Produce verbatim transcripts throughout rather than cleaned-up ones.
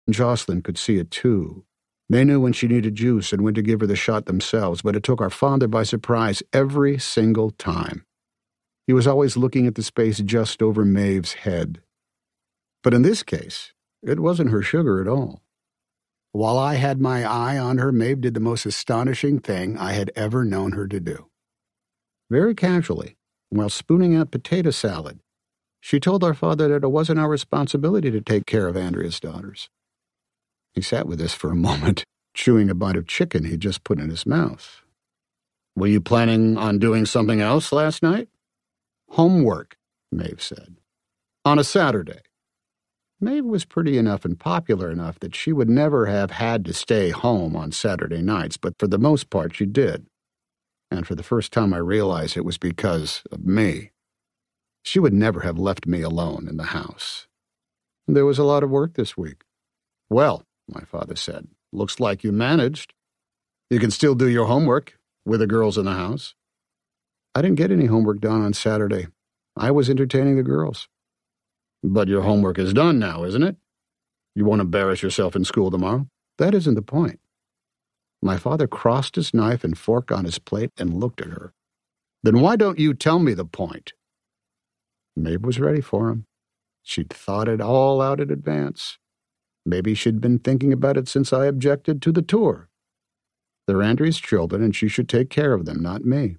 Jocelyn could see it too. They knew when she needed juice and when to give her the shot themselves, but it took our father by surprise every single time. He was always looking at the space just over Maeve's head. But in this case, it wasn't her sugar at all. While I had my eye on her, Maeve did the most astonishing thing I had ever known her to do. Very casually, while spooning out potato salad, she told our father that it wasn't our responsibility to take care of Andrea's daughters. He sat with us for a moment, chewing a bite of chicken he'd just put in his mouth. "Were you planning on doing something else last night?" "Homework," Maeve said. "On a Saturday." Maeve was pretty enough and popular enough that she would never have had to stay home on Saturday nights, but for the most part she did. And for the first time I realized it was because of me. She would never have left me alone in the house. There was a lot of work this week. "Well," my father said, "looks like you managed. You can still do your homework with the girls in the house." I didn't get any homework done on Saturday. I was entertaining the girls. "But your homework is done now, isn't it? You won't embarrass yourself in school tomorrow?" "That isn't the point." My father crossed his knife and fork on his plate and looked at her. "Then why don't you tell me the point?" Maeve was ready for him. She'd thought it all out in advance. Maybe she'd been thinking about it since I objected to the tour. They're Andrea's children, and she should take care of them, not me.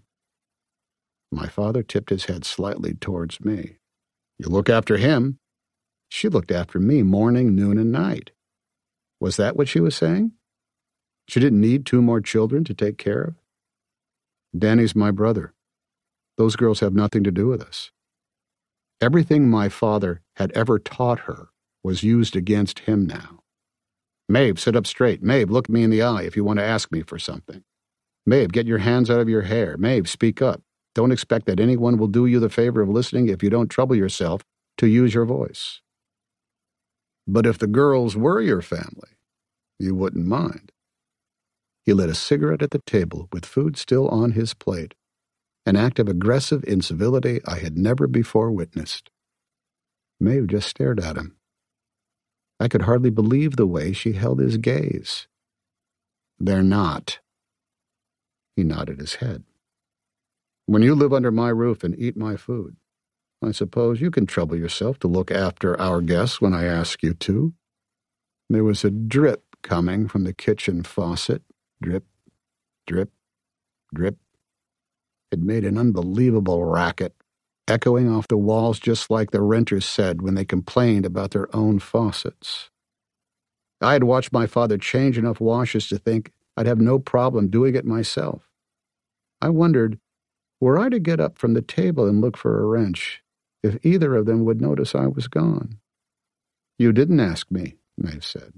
My father tipped his head slightly towards me. "You look after him." She looked after me morning, noon, and night. Was that what she was saying? She didn't need two more children to take care of? "Danny's my brother. Those girls have nothing to do with us." Everything my father had ever taught her was used against him now. "Maeve, sit up straight. Maeve, look me in the eye if you want to ask me for something. Maeve, get your hands out of your hair. Maeve, speak up. Don't expect that anyone will do you the favor of listening if you don't trouble yourself to use your voice. But if the girls were your family, you wouldn't mind." He lit a cigarette at the table with food still on his plate, an act of aggressive incivility I had never before witnessed. Maeve just stared at him. I could hardly believe the way she held his gaze. "They're not." He nodded his head. "When you live under my roof and eat my food, I suppose you can trouble yourself to look after our guests when I ask you to." There was a drip coming from the kitchen faucet. Drip, drip, drip. It made an unbelievable racket, echoing off the walls just like the renters said when they complained about their own faucets. I had watched my father change enough washes to think I'd have no problem doing it myself. I wondered, were I to get up from the table and look for a wrench, if either of them would notice I was gone. "You didn't ask me," Maeve said.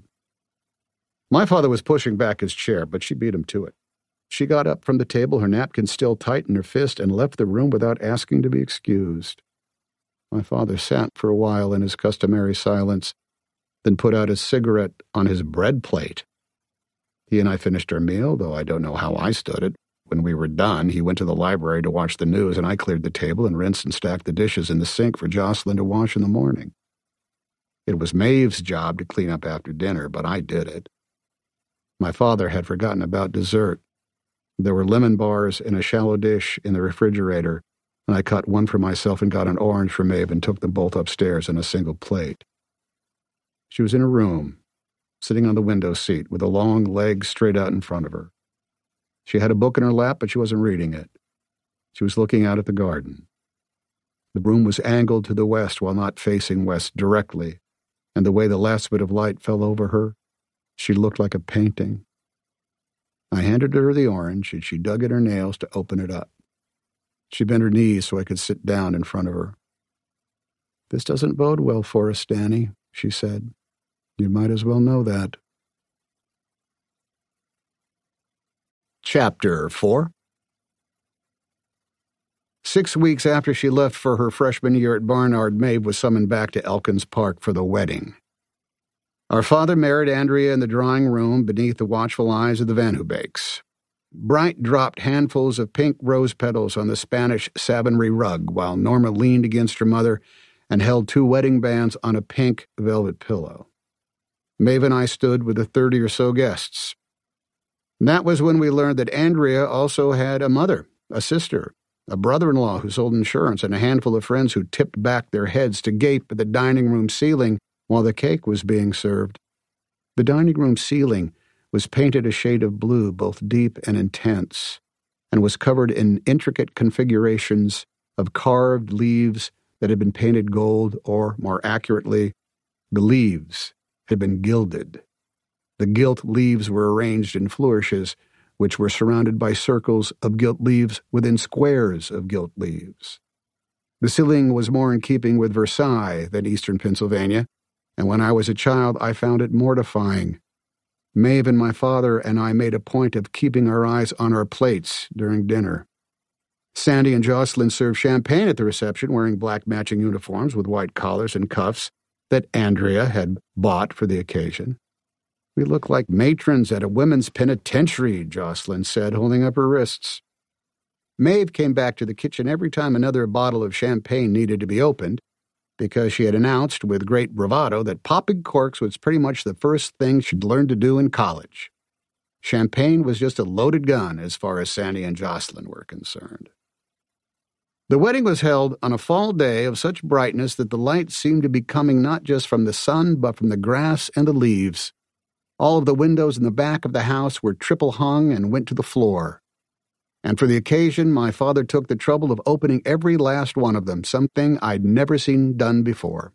My father was pushing back his chair, but she beat him to it. She got up from the table, her napkin still tight in her fist, and left the room without asking to be excused. My father sat for a while in his customary silence, then put out his cigarette on his bread plate. He and I finished our meal, though I don't know how I stood it. When we were done, he went to the library to watch the news, and I cleared the table and rinsed and stacked the dishes in the sink for Jocelyn to wash in the morning. It was Maeve's job to clean up after dinner, but I did it. My father had forgotten about dessert. There were lemon bars in a shallow dish in the refrigerator, and I cut one for myself and got an orange for Maeve and took them both upstairs in a single plate. She was in her room, sitting on the window seat with a long leg straight out in front of her. She had a book in her lap, but she wasn't reading it. She was looking out at the garden. The room was angled to the west while not facing west directly, and the way the last bit of light fell over her, she looked like a painting. I handed her the orange, and she dug at her nails to open it up. She bent her knees so I could sit down in front of her. "This doesn't bode well for us, Danny," she said. "You might as well know that." Chapter four. Six weeks after she left for her freshman year at Barnard, Maeve was summoned back to Elkins Park for the wedding. Our father married Andrea in the drawing room beneath the watchful eyes of the Van Hubakes. Bright dropped handfuls of pink rose petals on the Spanish Savonry rug while Norma leaned against her mother and held two wedding bands on a pink velvet pillow. Maeve and I stood with the thirty or so guests. And that was when we learned that Andrea also had a mother, a sister, a brother-in-law who sold insurance, and a handful of friends who tipped back their heads to gape at the dining room ceiling while the cake was being served. The dining room ceiling was painted a shade of blue, both deep and intense, and was covered in intricate configurations of carved leaves that had been painted gold, or, more accurately, the leaves had been gilded. The gilt leaves were arranged in flourishes, which were surrounded by circles of gilt leaves within squares of gilt leaves. The ceiling was more in keeping with Versailles than eastern Pennsylvania, and when I was a child I found it mortifying. Maeve and my father and I made a point of keeping our eyes on our plates during dinner. Sandy and Jocelyn served champagne at the reception, wearing black matching uniforms with white collars and cuffs that Andrea had bought for the occasion. "We look like matrons at a women's penitentiary," Jocelyn said, holding up her wrists. Maeve came back to the kitchen every time another bottle of champagne needed to be opened, because she had announced with great bravado that popping corks was pretty much the first thing she'd learned to do in college. Champagne was just a loaded gun as far as Sandy and Jocelyn were concerned. The wedding was held on a fall day of such brightness that the light seemed to be coming not just from the sun but from the grass and the leaves. All of the windows in the back of the house were triple hung and went to the floor. And for the occasion, my father took the trouble of opening every last one of them, something I'd never seen done before.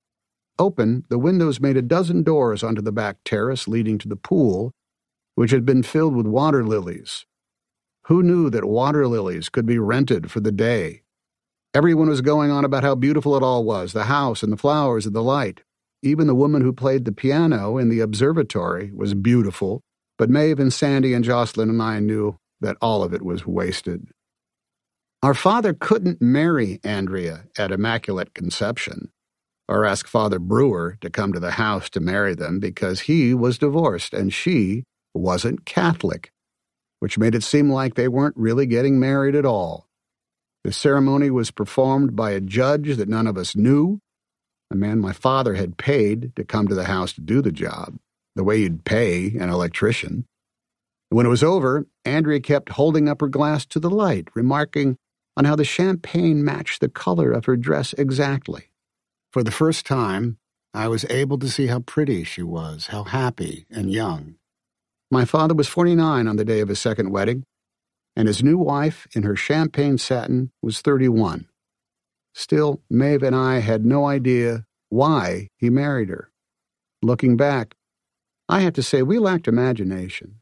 Open, the windows made a dozen doors onto the back terrace leading to the pool, which had been filled with water lilies. Who knew that water lilies could be rented for the day? Everyone was going on about how beautiful it all was, the house and the flowers and the light. Even the woman who played the piano in the observatory was beautiful, but Maeve and Sandy and Jocelyn and I knew that all of it was wasted. Our father couldn't marry Andrea at Immaculate Conception, or ask Father Brewer to come to the house to marry them, because he was divorced and she wasn't Catholic, which made it seem like they weren't really getting married at all. The ceremony was performed by a judge that none of us knew, a man my father had paid to come to the house to do the job, the way you'd pay an electrician. When it was over, Andrea kept holding up her glass to the light, remarking on how the champagne matched the color of her dress exactly. For the first time, I was able to see how pretty she was, how happy and young. My father was forty-nine on the day of his second wedding, and his new wife, in her champagne satin, was thirty-one. Still, Maeve and I had no idea why he married her. Looking back, I have to say we lacked imagination.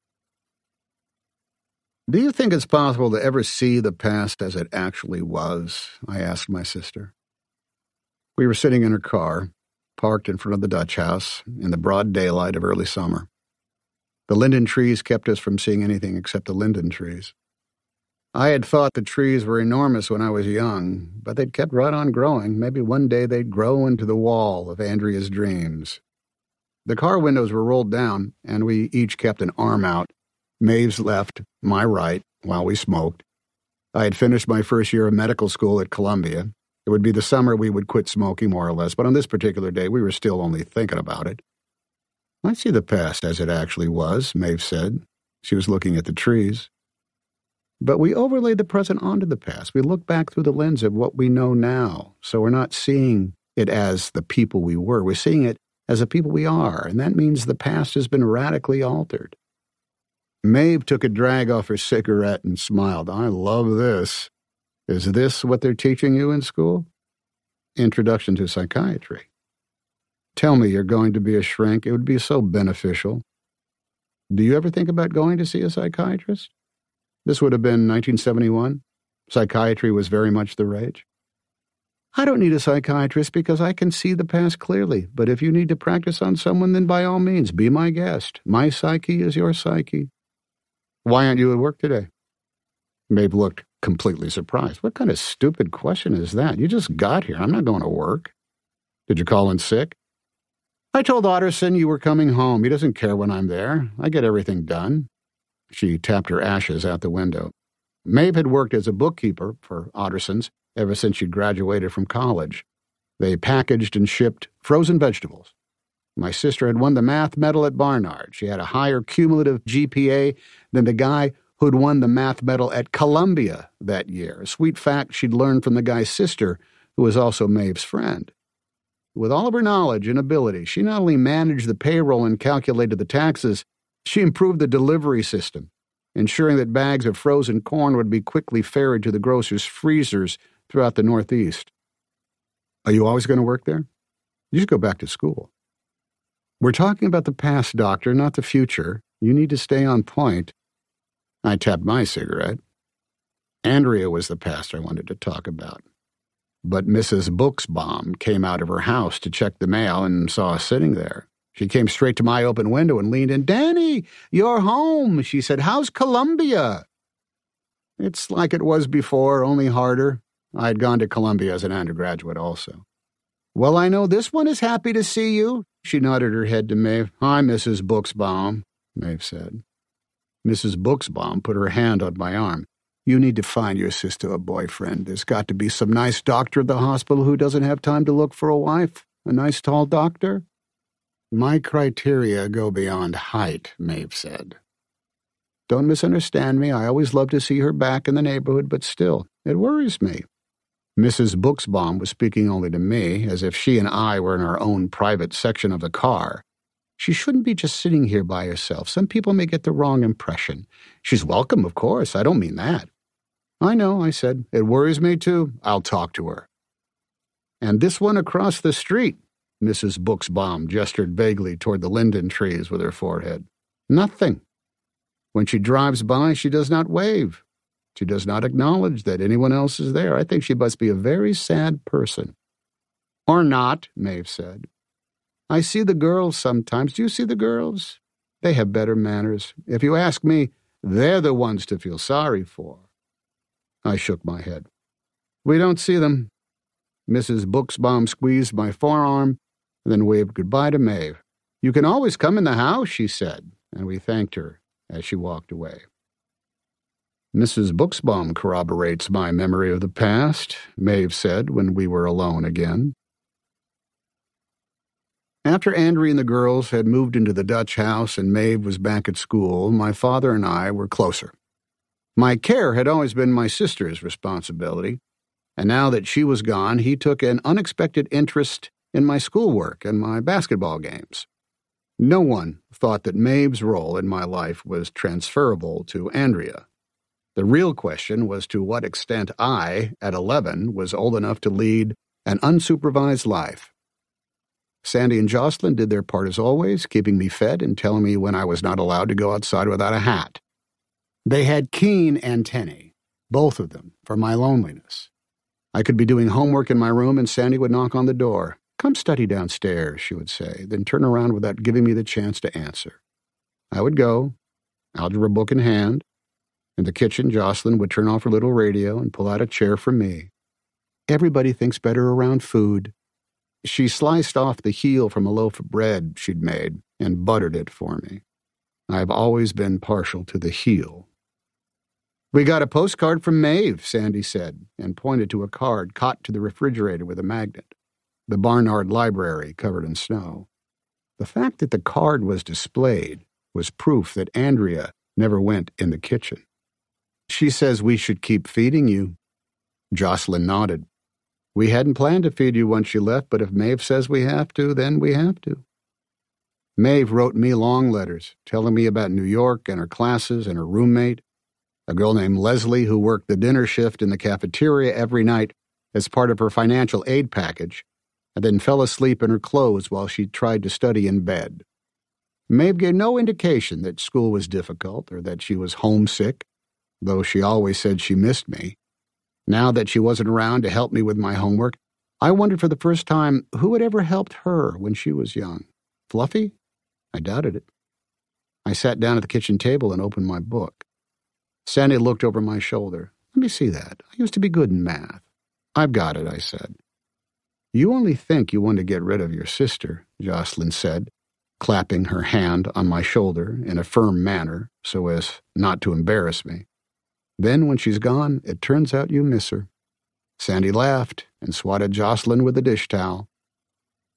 "Do you think it's possible to ever see the past as it actually was?" I asked my sister. We were sitting in her car, parked in front of the Dutch house, in the broad daylight of early summer. The linden trees kept us from seeing anything except the linden trees. I had thought the trees were enormous when I was young, but they'd kept right on growing. Maybe one day they'd grow into the wall of Andrea's dreams. The car windows were rolled down, and we each kept an arm out, Maeve's left, my right, while we smoked. I had finished my first year of medical school at Columbia. It would be the summer we would quit smoking, more or less, but on this particular day we were still only thinking about it. "I see the past as it actually was," Maeve said. She was looking at the trees. "But we overlay the present onto the past. We look back through the lens of what we know now, so we're not seeing it as the people we were. We're seeing it as the people we are, and that means the past has been radically altered." Maeve took a drag off her cigarette and smiled. "I love this. Is this what they're teaching you in school?" "Introduction to Psychiatry." "Tell me you're going to be a shrink. It would be so beneficial." "Do you ever think about going to see a psychiatrist?" This would have been nineteen seventy-one. Psychiatry was very much the rage. "I don't need a psychiatrist because I can see the past clearly, but if you need to practice on someone, then by all means, be my guest. My psyche is your psyche." "Why aren't you at work today?" Maeve looked completely surprised. "What kind of stupid question is that? You just got here. I'm not going to work." "Did you call in sick?" "I told Otterson you were coming home. He doesn't care when I'm there. I get everything done." She tapped her ashes out the window. Maeve had worked as a bookkeeper for Otterson's ever since she'd graduated from college. They packaged and shipped frozen vegetables. My sister had won the math medal at Barnard. She had a higher cumulative G P A than the guy who'd won the math medal at Columbia that year, a sweet fact she'd learned from the guy's sister, who was also Maeve's friend. With all of her knowledge and ability, she not only managed the payroll and calculated the taxes, she improved the delivery system, ensuring that bags of frozen corn would be quickly ferried to the grocer's freezers throughout the Northeast. Are you always going to work there? You should go back to school. We're talking about the past, Doctor, not the future. You need to stay on point. I tapped my cigarette. Andrea was the past I wanted to talk about. But Missus Buchsbaum came out of her house to check the mail and saw us sitting there. She came straight to my open window and leaned in. "Danny, you're home," she said. "How's Columbia?" It's like it was before, only harder. I had gone to Columbia as an undergraduate also. "Well, I know this one is happy to see you." She nodded her head to Maeve. "Hi, Missus Buchsbaum," Maeve said. Missus Buchsbaum put her hand on my arm. "You need to find your sister a boyfriend. There's got to be some nice doctor at the hospital who doesn't have time to look for a wife. A nice tall doctor." "My criteria go beyond height," Maeve said. "Don't misunderstand me. I always love to see her back in the neighborhood, but still, it worries me." Missus Buchsbaum was speaking only to me, as if she and I were in our own private section of the car. "She shouldn't be just sitting here by herself. Some people may get the wrong impression. She's welcome, of course. I don't mean that." "I know," I said. "It worries me, too. I'll talk to her." "And this one across the street," Missus Buchsbaum gestured vaguely toward the linden trees with her forehead. "Nothing. When she drives by, she does not wave. She does not acknowledge that anyone else is there. I think she must be a very sad person." "Or not," Maeve said. "I see the girls sometimes. Do you see the girls? They have better manners. If you ask me, they're the ones to feel sorry for." I shook my head. "We don't see them." Missus Buchsbaum squeezed my forearm and then waved goodbye to Maeve. "You can always come in the house," she said, and we thanked her as she walked away. "Missus Buchsbaum corroborates my memory of the past," Maeve said when we were alone again. After Andrea and the girls had moved into the Dutch house and Maeve was back at school, my father and I were closer. My care had always been my sister's responsibility, and now that she was gone, he took an unexpected interest in my schoolwork and my basketball games. No one thought that Maeve's role in my life was transferable to Andrea. The real question was to what extent I, at eleven, was old enough to lead an unsupervised life. Sandy and Jocelyn did their part as always, keeping me fed and telling me when I was not allowed to go outside without a hat. They had keen antennae, both of them, for my loneliness. I could be doing homework in my room and Sandy would knock on the door. "Come study downstairs," she would say, then turn around without giving me the chance to answer. I would go, algebra book in hand. In the kitchen, Jocelyn would turn off her little radio and pull out a chair for me. "Everybody thinks better around food." She sliced off the heel from a loaf of bread she'd made and buttered it for me. I've always been partial to the heel. "We got a postcard from Maeve," Sandy said, and pointed to a card caught to the refrigerator with a magnet. The Barnard Library covered in snow. The fact that the card was displayed was proof that Andrea never went in the kitchen. "She says we should keep feeding you." Jocelyn nodded. "We hadn't planned to feed you once you left, but if Maeve says we have to, then we have to." Maeve wrote me long letters, telling me about New York and her classes and her roommate, a girl named Leslie who worked the dinner shift in the cafeteria every night as part of her financial aid package, and then fell asleep in her clothes while she tried to study in bed. Maeve gave no indication that school was difficult or that she was homesick, though she always said she missed me. Now that she wasn't around to help me with my homework, I wondered for the first time who had ever helped her when she was young. Fluffy? I doubted it. I sat down at the kitchen table and opened my book. Sandy looked over my shoulder. "Let me see that. I used to be good in math." "I've got it," I said. "You only think you want to get rid of your sister," Jocelyn said, clapping her hand on my shoulder in a firm manner so as not to embarrass me. "Then when she's gone, it turns out you miss her." Sandy laughed and swatted Jocelyn with a dish towel.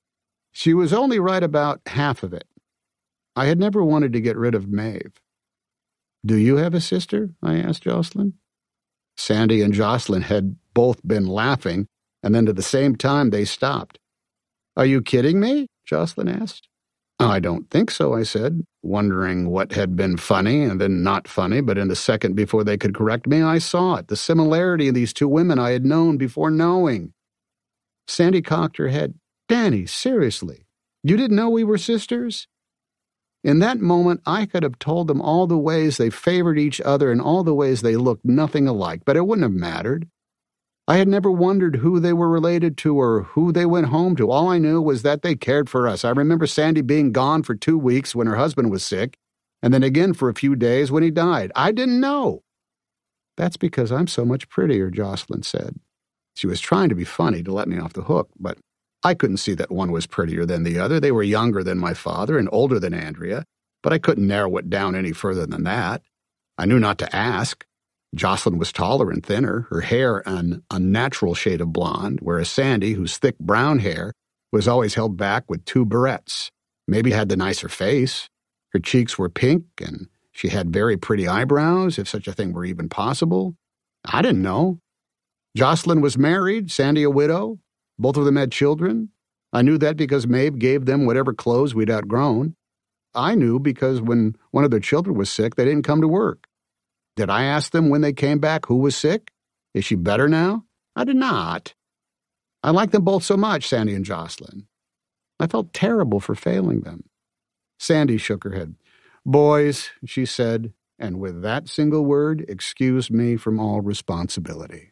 She was only right about half of it. I had never wanted to get rid of Maeve. "Do you have a sister?" I asked Jocelyn. Sandy and Jocelyn had both been laughing, and then at the same time they stopped. "Are you kidding me?" Jocelyn asked. "I don't think so," I said, wondering what had been funny and then not funny, but in the second before they could correct me, I saw it, the similarity in these two women I had known before knowing. Sandy cocked her head. "Danny, seriously, you didn't know we were sisters?" In that moment, I could have told them all the ways they favored each other and all the ways they looked nothing alike, but it wouldn't have mattered. I had never wondered who they were related to or who they went home to. All I knew was that they cared for us. I remember Sandy being gone for two weeks when her husband was sick, and then again for a few days when he died. I didn't know. "That's because I'm so much prettier," Jocelyn said. She was trying to be funny to let me off the hook, but I couldn't see that one was prettier than the other. They were younger than my father and older than Andrea, but I couldn't narrow it down any further than that. I knew not to ask. Jocelyn was taller and thinner, her hair an unnatural shade of blonde, whereas Sandy, whose thick brown hair was always held back with two barrettes, maybe had the nicer face. Her cheeks were pink, and she had very pretty eyebrows, if such a thing were even possible. I didn't know. Jocelyn was married, Sandy a widow. Both of them had children. I knew that because Maeve gave them whatever clothes we'd outgrown. I knew because when one of their children was sick, they didn't come to work. Did I ask them when they came back who was sick? Is she better now? I did not. I liked them both so much, Sandy and Jocelyn. I felt terrible for failing them. Sandy shook her head. "Boys," she said, and with that single word excused me from all responsibility.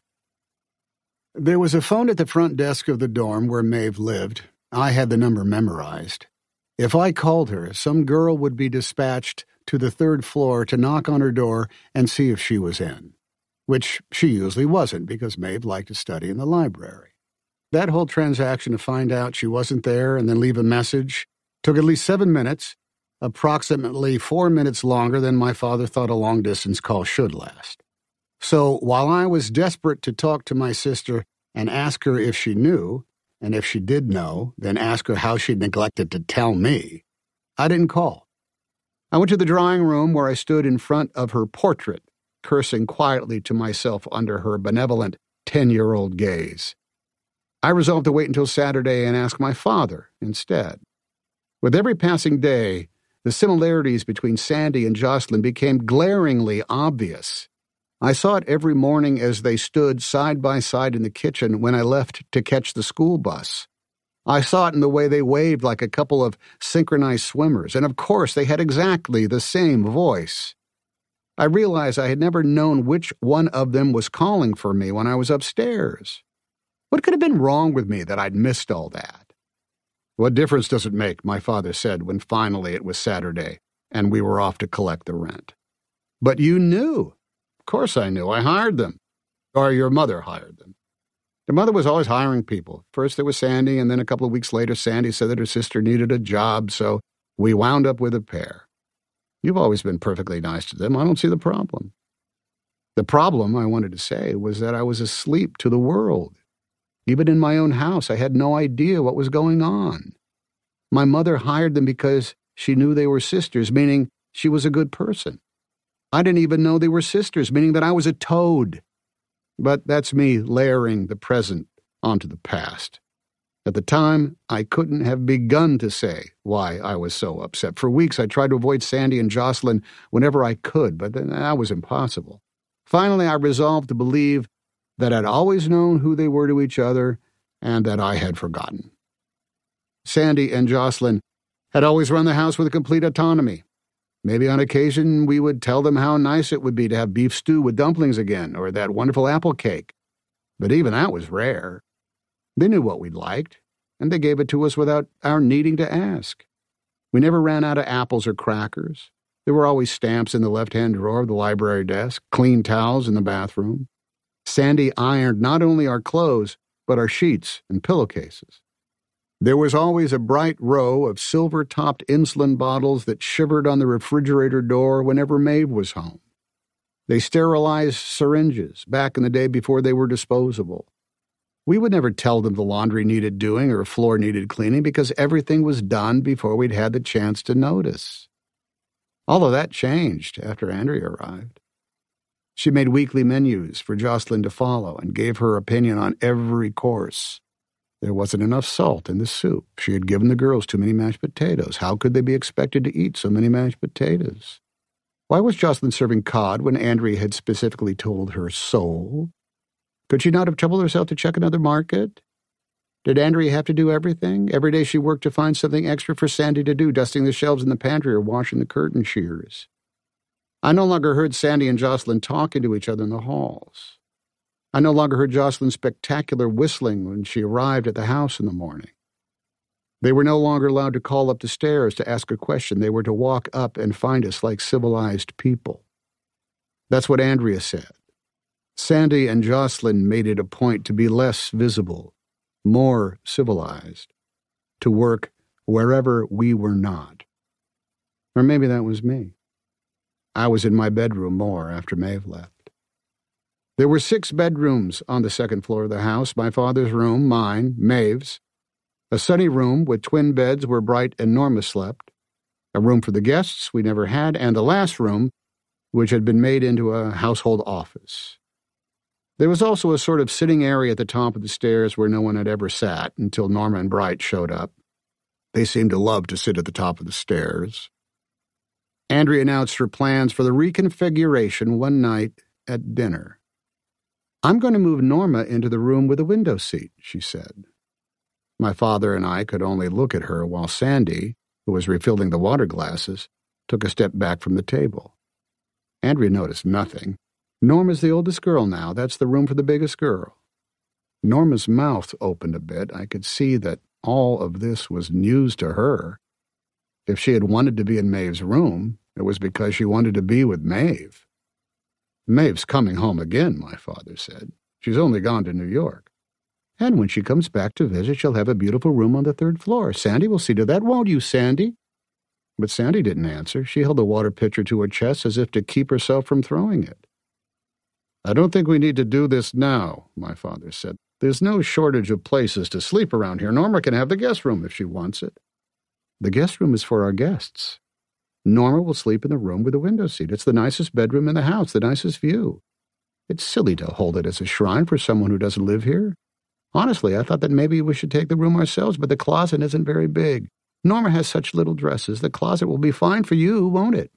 There was a phone at the front desk of the dorm where Maeve lived. I had the number memorized. If I called her, some girl would be dispatched to the third floor to knock on her door and see if she was in, which she usually wasn't because Maeve liked to study in the library. That whole transaction to find out she wasn't there and then leave a message took at least seven minutes, approximately four minutes longer than my father thought a long-distance call should last. So while I was desperate to talk to my sister and ask her if she knew, and if she did know, then ask her how she'd neglected to tell me, I didn't call. I went to the drawing room where I stood in front of her portrait, cursing quietly to myself under her benevolent ten-year-old gaze. I resolved to wait until Saturday and ask my father instead. With every passing day, the similarities between Sandy and Jocelyn became glaringly obvious. I saw it every morning as they stood side by side in the kitchen when I left to catch the school bus. I saw it in the way they waved like a couple of synchronized swimmers, and of course they had exactly the same voice. I realized I had never known which one of them was calling for me when I was upstairs. What could have been wrong with me that I'd missed all that? "What difference does it make?" my father said when finally it was Saturday and we were off to collect the rent. "But you knew." "Of course I knew. I hired them. Or your mother hired them." The mother was always hiring people. First there was Sandy, and then a couple of weeks later Sandy said that her sister needed a job, so we wound up with a pair. You've always been perfectly nice to them. I don't see the problem. The problem, I wanted to say, was that I was asleep to the world. Even in my own house, I had no idea what was going on. My mother hired them because she knew they were sisters, meaning she was a good person. I didn't even know they were sisters, meaning that I was a toad. But that's me layering the present onto the past. At the time, I couldn't have begun to say why I was so upset. For weeks, I tried to avoid Sandy and Jocelyn whenever I could, but that was impossible. Finally, I resolved to believe that I'd always known who they were to each other and that I had forgotten. Sandy and Jocelyn had always run the house with complete autonomy. Maybe on occasion we would tell them how nice it would be to have beef stew with dumplings again, or that wonderful apple cake. But even that was rare. They knew what we'd liked, and they gave it to us without our needing to ask. We never ran out of apples or crackers. There were always stamps in the left-hand drawer of the library desk, clean towels in the bathroom. Sandy ironed not only our clothes, but our sheets and pillowcases. There was always a bright row of silver-topped insulin bottles that shivered on the refrigerator door whenever Maeve was home. They sterilized syringes back in the day before they were disposable. We would never tell them the laundry needed doing or a floor needed cleaning because everything was done before we'd had the chance to notice. Although that changed after Andrea arrived. She made weekly menus for Jocelyn to follow and gave her opinion on every course. There wasn't enough salt in the soup. She had given the girls too many mashed potatoes. How could they be expected to eat so many mashed potatoes? Why was Jocelyn serving cod when Andrea had specifically told her so? Could she not have troubled herself to check another market? Did Andrea have to do everything? Every day she worked to find something extra for Sandy to do, dusting the shelves in the pantry or washing the curtain shears. I no longer heard Sandy and Jocelyn talking to each other in the halls. I no longer heard Jocelyn's spectacular whistling when she arrived at the house in the morning. They were no longer allowed to call up the stairs to ask a question. They were to walk up and find us like civilized people. That's what Andrea said. Sandy and Jocelyn made it a point to be less visible, more civilized, to work wherever we were not. Or maybe that was me. I was in my bedroom more after Maeve left. There were six bedrooms on the second floor of the house: my father's room, mine, Maeve's, a sunny room with twin beds where Bright and Norma slept, a room for the guests we never had, and the last room, which had been made into a household office. There was also a sort of sitting area at the top of the stairs where no one had ever sat until Norma and Bright showed up. They seemed to love to sit at the top of the stairs. Andrea announced her plans for the reconfiguration one night at dinner. "I'm going to move Norma into the room with the window seat," she said. My father and I could only look at her while Sandy, who was refilling the water glasses, took a step back from the table. Andrea noticed nothing. Norma's the oldest girl now. That's the room for the biggest girl. Norma's mouth opened a bit. I could see that all of this was news to her. If she had wanted to be in Maeve's room, it was because she wanted to be with Maeve. "Maeve's coming home again," my father said. "She's only gone to New York. And when she comes back to visit, she'll have a beautiful room on the third floor. Sandy will see to that, won't you, Sandy?" But Sandy didn't answer. She held the water pitcher to her chest as if to keep herself from throwing it. "I don't think we need to do this now," my father said. "There's no shortage of places to sleep around here. Norma can have the guest room if she wants it." "The guest room is for our guests. Norma will sleep in the room with the window seat. It's the nicest bedroom in the house, the nicest view. It's silly to hold it as a shrine for someone who doesn't live here. Honestly, I thought that maybe we should take the room ourselves, but the closet isn't very big. Norma has such little dresses. The closet will be fine for you, won't it?"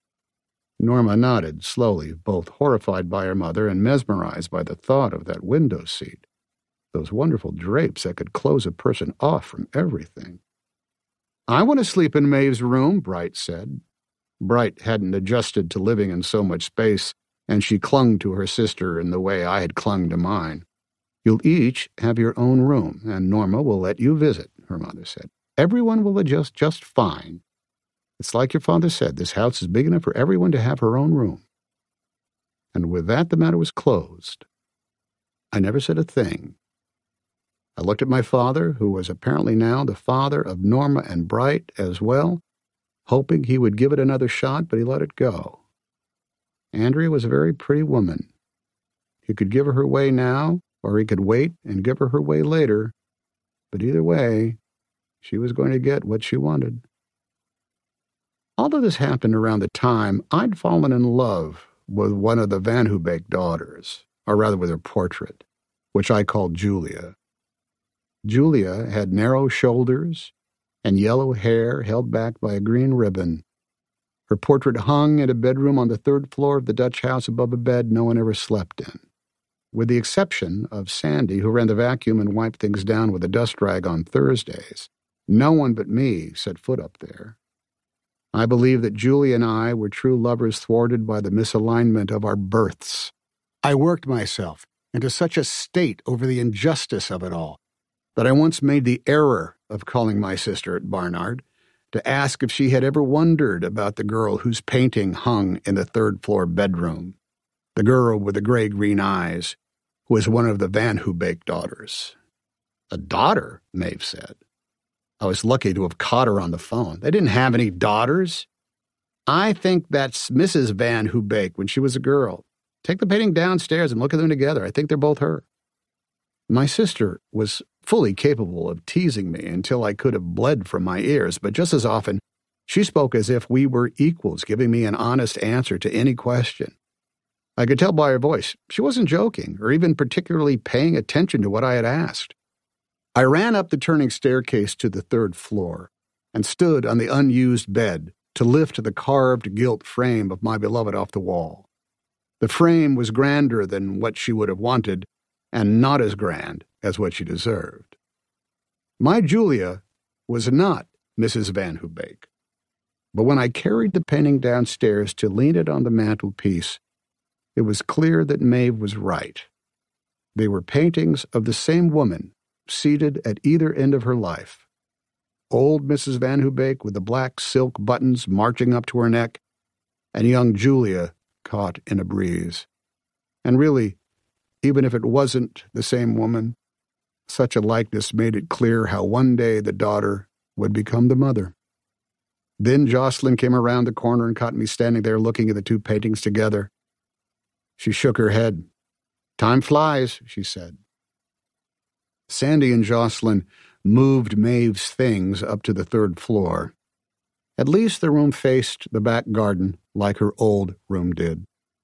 Norma nodded slowly, both horrified by her mother and mesmerized by the thought of that window seat. Those wonderful drapes that could close a person off from everything. "I want to sleep in Maeve's room," Bright said. Bright hadn't adjusted to living in so much space, and she clung to her sister in the way I had clung to mine. "You'll each have your own room, and Norma will let you visit," her mother said. "Everyone will adjust just fine. It's like your father said, this house is big enough for everyone to have her own room." And with that, the matter was closed. I never said a thing. I looked at my father, who was apparently now the father of Norma and Bright as well, hoping he would give it another shot, but he let it go. Andrea was a very pretty woman. He could give her her way now, or he could wait and give her her way later, but either way, she was going to get what she wanted. All of this happened around the time I'd fallen in love with one of the Van Hoobeek daughters, or rather with her portrait, which I called Julia. Julia had narrow shoulders and yellow hair held back by a green ribbon. Her portrait hung in a bedroom on the third floor of the Dutch house above a bed no one ever slept in. With the exception of Sandy, who ran the vacuum and wiped things down with a dust rag on Thursdays, no one but me set foot up there. I believe that Julia and I were true lovers thwarted by the misalignment of our births. I worked myself into such a state over the injustice of it all that I once made the error of calling my sister at Barnard to ask if she had ever wondered about the girl whose painting hung in the third-floor bedroom, the girl with the gray-green eyes, who was one of the Van Hoobeek daughters. "A daughter?" Maeve said. I was lucky to have caught her on the phone. They didn't have any daughters. "I think that's Missus Van Hoobeek when she was a girl. Take the painting downstairs and look at them together. I think they're both her." My sister was fully capable of teasing me until I could have bled from my ears, but just as often, she spoke as if we were equals, giving me an honest answer to any question. I could tell by her voice she wasn't joking or even particularly paying attention to what I had asked. I ran up the turning staircase to the third floor and stood on the unused bed to lift the carved gilt frame of my beloved off the wall. The frame was grander than what she would have wanted, and not as grand as what she deserved. My Julia was not Missus Van Hoobeek, but when I carried the painting downstairs to lean it on the mantelpiece, it was clear that Maeve was right. They were paintings of the same woman, seated at either end of her life. Old Missus Van Hoobeek with the black silk buttons marching up to her neck, and young Julia caught in a breeze. And really, even if it wasn't the same woman, such a likeness made it clear how one day the daughter would become the mother. Then Jocelyn came around the corner and caught me standing there looking at the two paintings together. She shook her head. "Time flies," she said. Sandy and Jocelyn moved Maeve's things up to the third floor. At least the room faced the back garden like her old room did.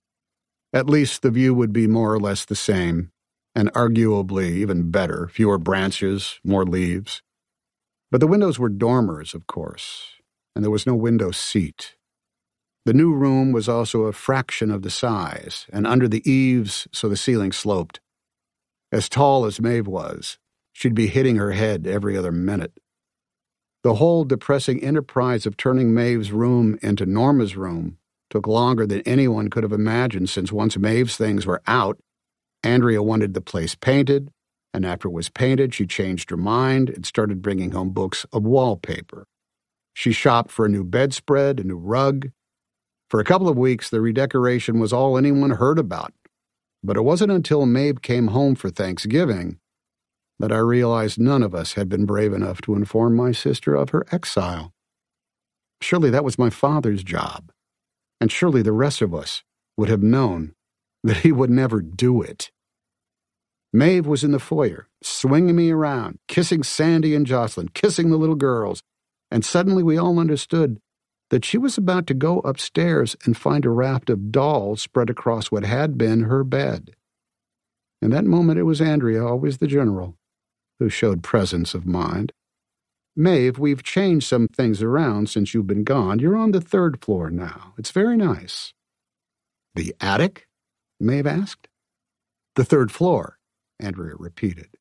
At least the view would be more or less the same, and arguably even better, fewer branches, more leaves. But the windows were dormers, of course, and there was no window seat. The new room was also a fraction of the size, and under the eaves so the ceiling sloped. As tall as Maeve was, she'd be hitting her head every other minute. The whole depressing enterprise of turning Maeve's room into Norma's room took longer than anyone could have imagined, since once Maeve's things were out, Andrea wanted the place painted, and after it was painted, she changed her mind and started bringing home books of wallpaper. She shopped for a new bedspread, a new rug. For a couple of weeks, the redecoration was all anyone heard about, but it wasn't until Maeve came home for Thanksgiving that I realized none of us had been brave enough to inform my sister of her exile. Surely that was my father's job, and surely the rest of us would have known that he would never do it. Maeve was in the foyer, swinging me around, kissing Sandy and Jocelyn, kissing the little girls, and suddenly we all understood that she was about to go upstairs and find a raft of dolls spread across what had been her bed. In that moment it was Andrea, always the general, who showed presence of mind. "Maeve, we've changed some things around since you've been gone. You're on the third floor now. It's very nice." "The attic?" Maeve asked. "The third floor," Andrea repeated.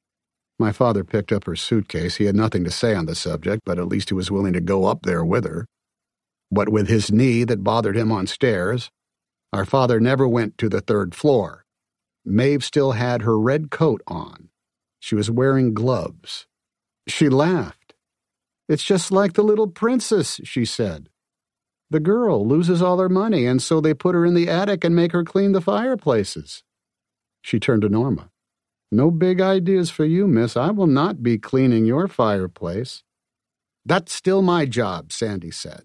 My father picked up her suitcase. He had nothing to say on the subject, but at least he was willing to go up there with her. What with his knee that bothered him on stairs, our father never went to the third floor. Maeve still had her red coat on. She was wearing gloves. She laughed. "It's just like the little princess," she said. "The girl loses all her money, and so they put her in the attic and make her clean the fireplaces." She turned to Norma. "No big ideas for you, miss. I will not be cleaning your fireplace." "That's still my job," Sandy said.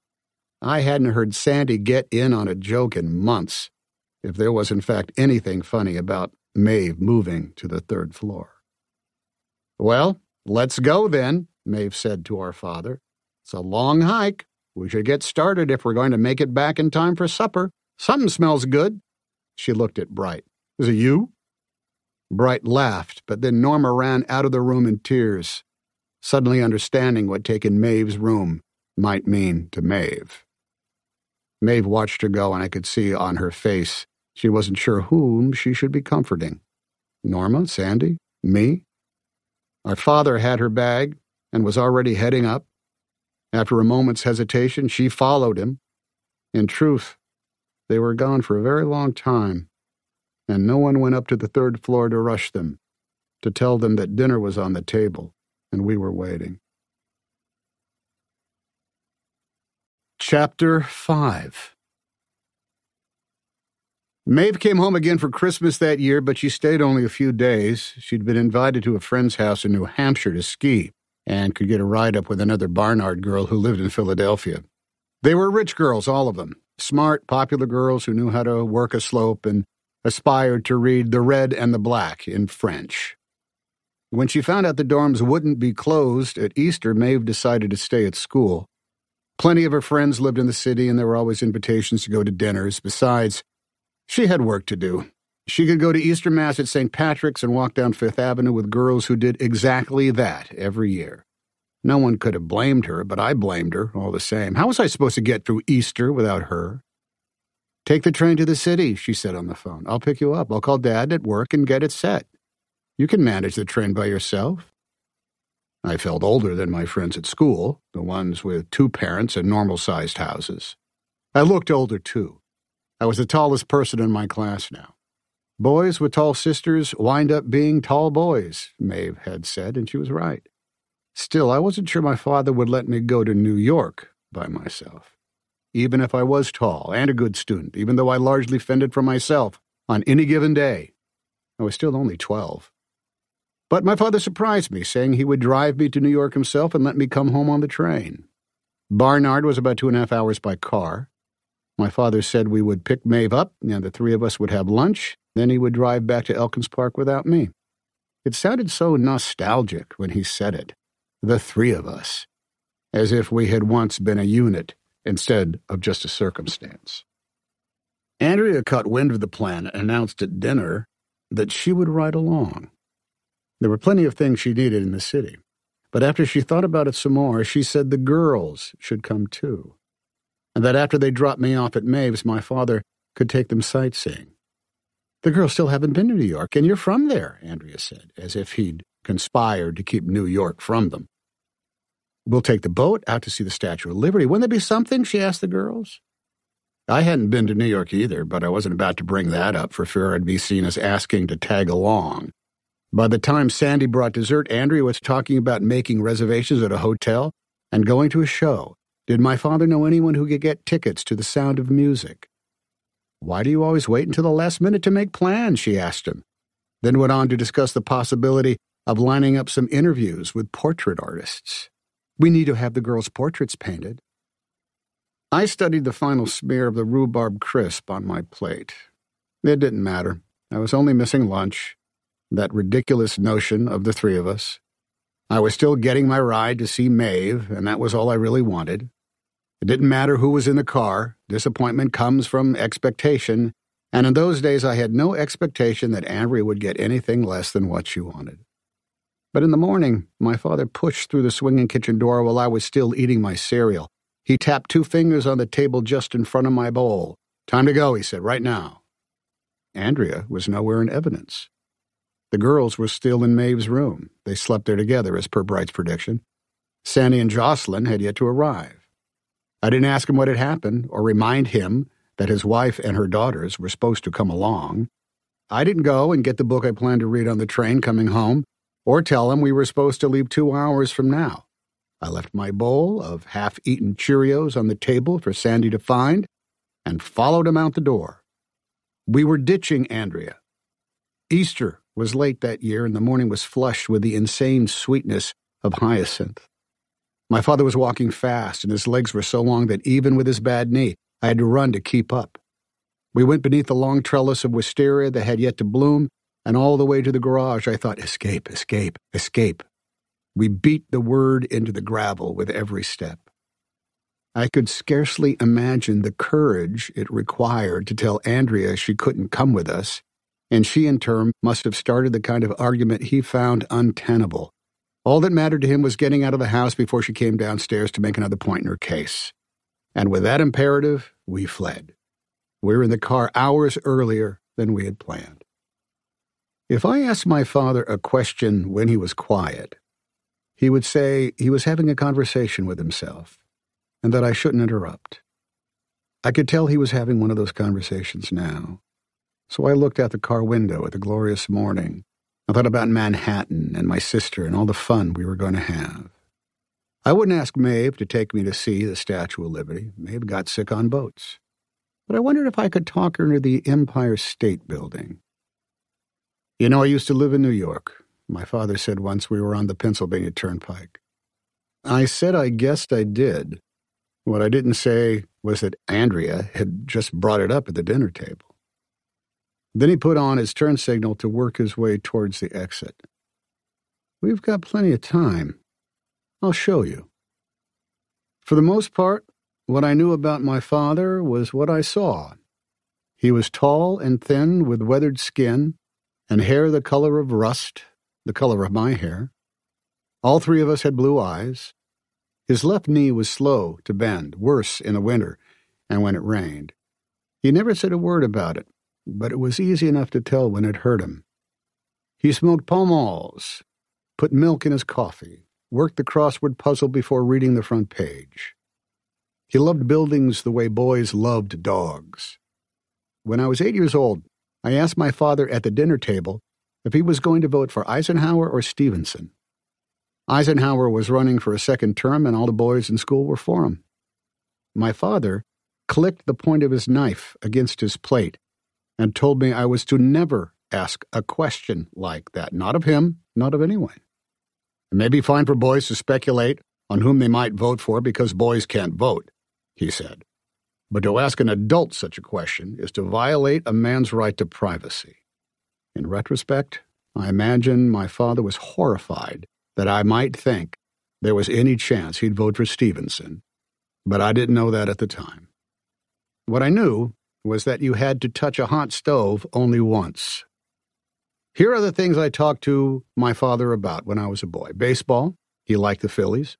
I hadn't heard Sandy get in on a joke in months, if there was in fact anything funny about Maeve moving to the third floor. "Well, let's go then," Maeve said to our father. "It's a long hike. We should get started if we're going to make it back in time for supper. Something smells good." She looked at Bright. "Is it you?" Bright laughed, but then Norma ran out of the room in tears, suddenly understanding what taking Maeve's room might mean to Maeve. Maeve watched her go, and I could see on her face she wasn't sure whom she should be comforting. Norma, Sandy, me? Our father had her bag and was already heading up. After a moment's hesitation, she followed him. In truth, they were gone for a very long time, and no one went up to the third floor to rush them, to tell them that dinner was on the table and we were waiting. Chapter five. Maeve came home again for Christmas that year, but she stayed only a few days. She'd been invited to a friend's house in New Hampshire to ski and could get a ride up with another Barnard girl who lived in Philadelphia. They were rich girls, all of them. Smart, popular girls who knew how to work a slope and aspired to read The Red and the Black in French. When she found out the dorms wouldn't be closed at Easter, Maeve decided to stay at school. Plenty of her friends lived in the city, and there were always invitations to go to dinners. Besides, she had work to do. She could go to Easter Mass at Saint Patrick's and walk down Fifth Avenue with girls who did exactly that every year. No one could have blamed her, but I blamed her all the same. How was I supposed to get through Easter without her? "Take the train to the city," she said on the phone. "I'll pick you up. I'll call Dad at work and get it set. You can manage the train by yourself." I felt older than my friends at school, the ones with two parents and normal-sized houses. I looked older, too. I was the tallest person in my class now. Boys with tall sisters wind up being tall boys, Maeve had said, and she was right. Still, I wasn't sure my father would let me go to New York by myself. Even if I was tall and a good student, even though I largely fended for myself on any given day. I was still only twelve. But my father surprised me, saying he would drive me to New York himself and let me come home on the train. Barnard was about two and a half hours by car. My father said we would pick Maeve up, and the three of us would have lunch, then he would drive back to Elkins Park without me. It sounded so nostalgic when he said it. The three of us. As if we had once been a unit instead of just a circumstance. Andrea caught wind of the plan and announced at dinner that she would ride along. There were plenty of things she needed in the city, but after she thought about it some more, she said the girls should come too, and that after they dropped me off at Maeve's, my father could take them sightseeing. "The girls still haven't been to New York, and you're from there," Andrea said, as if he'd conspired to keep New York from them. "We'll take the boat out to see the Statue of Liberty. Wouldn't there be something?" she asked the girls. I hadn't been to New York either, but I wasn't about to bring that up for fear I'd be seen as asking to tag along. By the time Sandy brought dessert, Andrea was talking about making reservations at a hotel and going to a show. Did my father know anyone who could get tickets to The Sound of Music? "Why do you always wait until the last minute to make plans?" she asked him, then went on to discuss the possibility of lining up some interviews with portrait artists. "We need to have the girls' portraits painted." I studied the final smear of the rhubarb crisp on my plate. It didn't matter. I was only missing lunch. That ridiculous notion of the three of us. I was still getting my ride to see Maeve, and that was all I really wanted. It didn't matter who was in the car. Disappointment comes from expectation, and in those days I had no expectation that Andrea would get anything less than what she wanted. But in the morning, my father pushed through the swinging kitchen door while I was still eating my cereal. He tapped two fingers on the table just in front of my bowl. "Time to go," he said, "right now." Andrea was nowhere in evidence. The girls were still in Maeve's room. They slept there together, as per Bright's prediction. Sandy and Jocelyn had yet to arrive. I didn't ask him what had happened or remind him that his wife and her daughters were supposed to come along. I didn't go and get the book I planned to read on the train coming home or tell him we were supposed to leave two hours from now. I left my bowl of half-eaten Cheerios on the table for Sandy to find and followed him out the door. We were ditching Andrea. Easter was late that year, and the morning was flushed with the insane sweetness of hyacinth. My father was walking fast, and his legs were so long that even with his bad knee, I had to run to keep up. We went beneath the long trellis of wisteria that had yet to bloom, and all the way to the garage I thought, escape, escape, escape. We beat the word into the gravel with every step. I could scarcely imagine the courage it required to tell Andrea she couldn't come with us, and she in turn must have started the kind of argument he found untenable. All that mattered to him was getting out of the house before she came downstairs to make another point in her case. And with that imperative, we fled. We were in the car hours earlier than we had planned. If I asked my father a question when he was quiet, he would say he was having a conversation with himself, and that I shouldn't interrupt. I could tell he was having one of those conversations now. So I looked out the car window at the glorious morning. I thought about Manhattan and my sister and all the fun we were going to have. I wouldn't ask Maeve to take me to see the Statue of Liberty. Maeve got sick on boats. But I wondered if I could talk her into the Empire State Building. "You know, I used to live in New York," my father said once we were on the Pennsylvania Turnpike. I said I guessed I did. What I didn't say was that Andrea had just brought it up at the dinner table. Then he put on his turn signal to work his way towards the exit. "We've got plenty of time. I'll show you." For the most part, what I knew about my father was what I saw. He was tall and thin with weathered skin and hair the color of rust, the color of my hair. All three of us had blue eyes. His left knee was slow to bend, worse in the winter and when it rained. He never said a word about it, but it was easy enough to tell when it hurt him. He smoked Pall Malls, put milk in his coffee, worked the crossword puzzle before reading the front page. He loved buildings the way boys loved dogs. When I was eight years old, I asked my father at the dinner table if he was going to vote for Eisenhower or Stevenson. Eisenhower was running for a second term, and all the boys in school were for him. My father clicked the point of his knife against his plate and told me I was to never ask a question like that, not of him, not of anyone. It may be fine for boys to speculate on whom they might vote for because boys can't vote, he said. But to ask an adult such a question is to violate a man's right to privacy. In retrospect, I imagine my father was horrified that I might think there was any chance he'd vote for Stevenson, but I didn't know that at the time. What I knew was that you had to touch a hot stove only once. Here are the things I talked to my father about when I was a boy. Baseball, he liked the Phillies.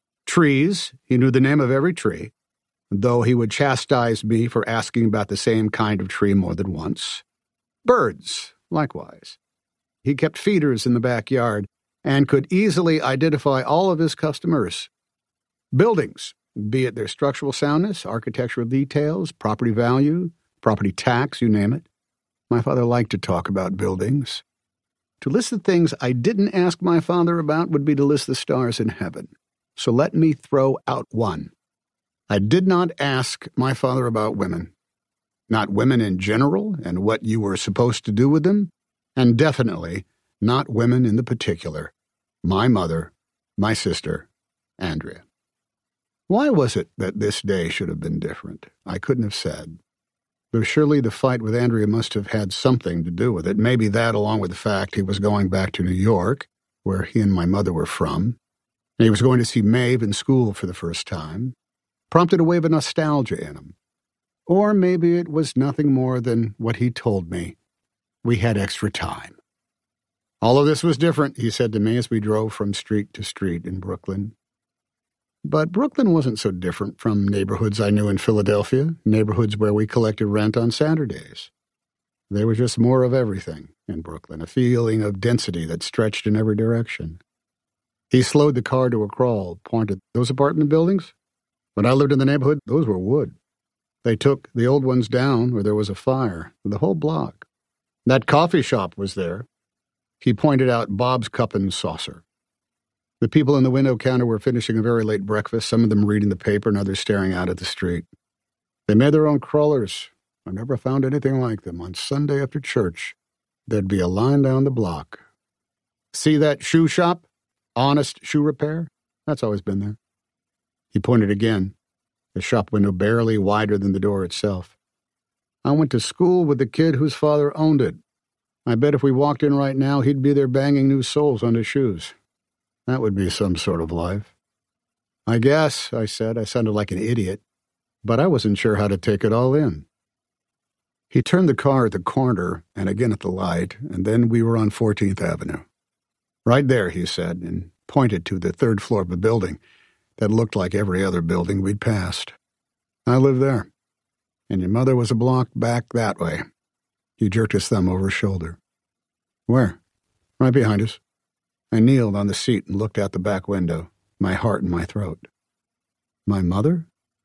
Trees, he knew the name of every tree, though he would chastise me for asking about the same kind of tree more than once. Birds, likewise. He kept feeders in the backyard and could easily identify all of his customers. Buildings, be it their structural soundness, architectural details, property value, property tax, you name it. My father liked to talk about buildings. To list the things I didn't ask my father about would be to list the stars in heaven. So let me throw out one. I did not ask my father about women. Not women in general and what you were supposed to do with them, and definitely not women in the particular. My mother, my sister, Andrea. Why was it that this day should have been different? I couldn't have said. Though surely the fight with Andrea must have had something to do with it. Maybe that, along with the fact he was going back to New York, where he and my mother were from, and he was going to see Maeve in school for the first time, prompted a wave of nostalgia in him. Or maybe it was nothing more than what he told me. We had extra time. All of this was different, he said to me as we drove from street to street in Brooklyn. But Brooklyn wasn't so different from neighborhoods I knew in Philadelphia, neighborhoods where we collected rent on Saturdays. There was just more of everything in Brooklyn, a feeling of density that stretched in every direction. He slowed the car to a crawl, pointed. Those apartment buildings? When I lived in the neighborhood, those were wood. They took the old ones down where there was a fire, the whole block. That coffee shop was there. He pointed out Bob's Cup and Saucer. The people in the window counter were finishing a very late breakfast, some of them reading the paper and others staring out at the street. They made their own crawlers. I never found anything like them. On Sunday after church, there'd be a line down the block. See that shoe shop? Honest Shoe Repair? That's always been there. He pointed again, the shop window barely wider than the door itself. I went to school with the kid whose father owned it. I bet if we walked in right now, he'd be there banging new soles on his shoes. That would be some sort of life. I guess, I said. I sounded like an idiot, but I wasn't sure how to take it all in. He turned the car at the corner and again at the light, and then we were on fourteenth Avenue. Right there, he said, and pointed to the third floor of a building that looked like every other building we'd passed. I live there, and your mother was a block back that way. He jerked his thumb over his shoulder. Where? Right behind us. I kneeled on the seat and looked out the back window, my heart in my throat. My mother?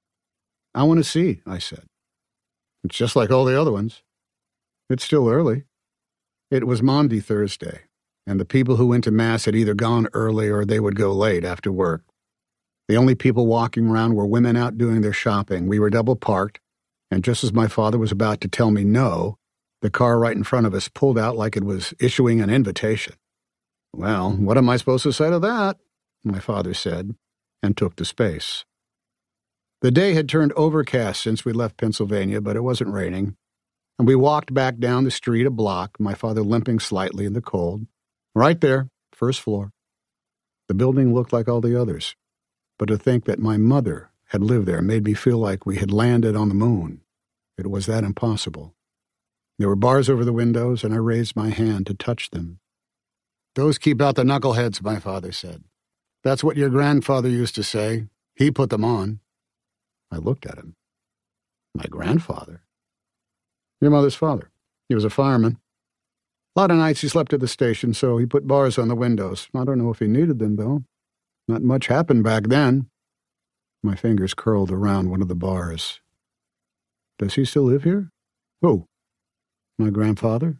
I want to see, I said. It's just like all the other ones. It's still early. It was Maundy Thursday, and the people who went to Mass had either gone early or they would go late after work. The only people walking around were women out doing their shopping. We were double parked, and just as my father was about to tell me no, the car right in front of us pulled out like it was issuing an invitation. Well, what am I supposed to say to that? My father said, and took to space. The day had turned overcast since we left Pennsylvania, but it wasn't raining. And we walked back down the street a block, my father limping slightly in the cold. Right there, first floor. The building looked like all the others, but to think that my mother had lived there made me feel like we had landed on the moon. It was that impossible. There were bars over the windows, and I raised my hand to touch them. "Those keep out the knuckleheads," my father said. "That's what your grandfather used to say. He put them on." I looked at him. My grandfather? Your mother's father. He was a fireman. A lot of nights he slept at the station, so he put bars on the windows. I don't know if he needed them, though. Not much happened back then. My fingers curled around one of the bars. "Does he still live here?" "Who?" "My grandfather?"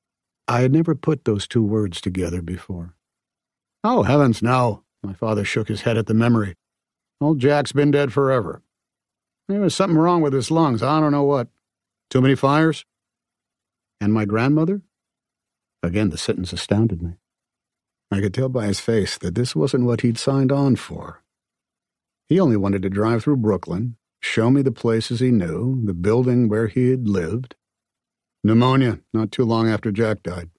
I had never put those two words together before. "Oh, heavens, no." My father shook his head at the memory. "Old Jack's been dead forever. There was something wrong with his lungs. I don't know what. Too many fires?" "And my grandmother?" Again, the sentence astounded me. I could tell by his face that this wasn't what he'd signed on for. He only wanted to drive through Brooklyn, show me the places he knew, the building where he had lived. Pneumonia, not too long after Jack died.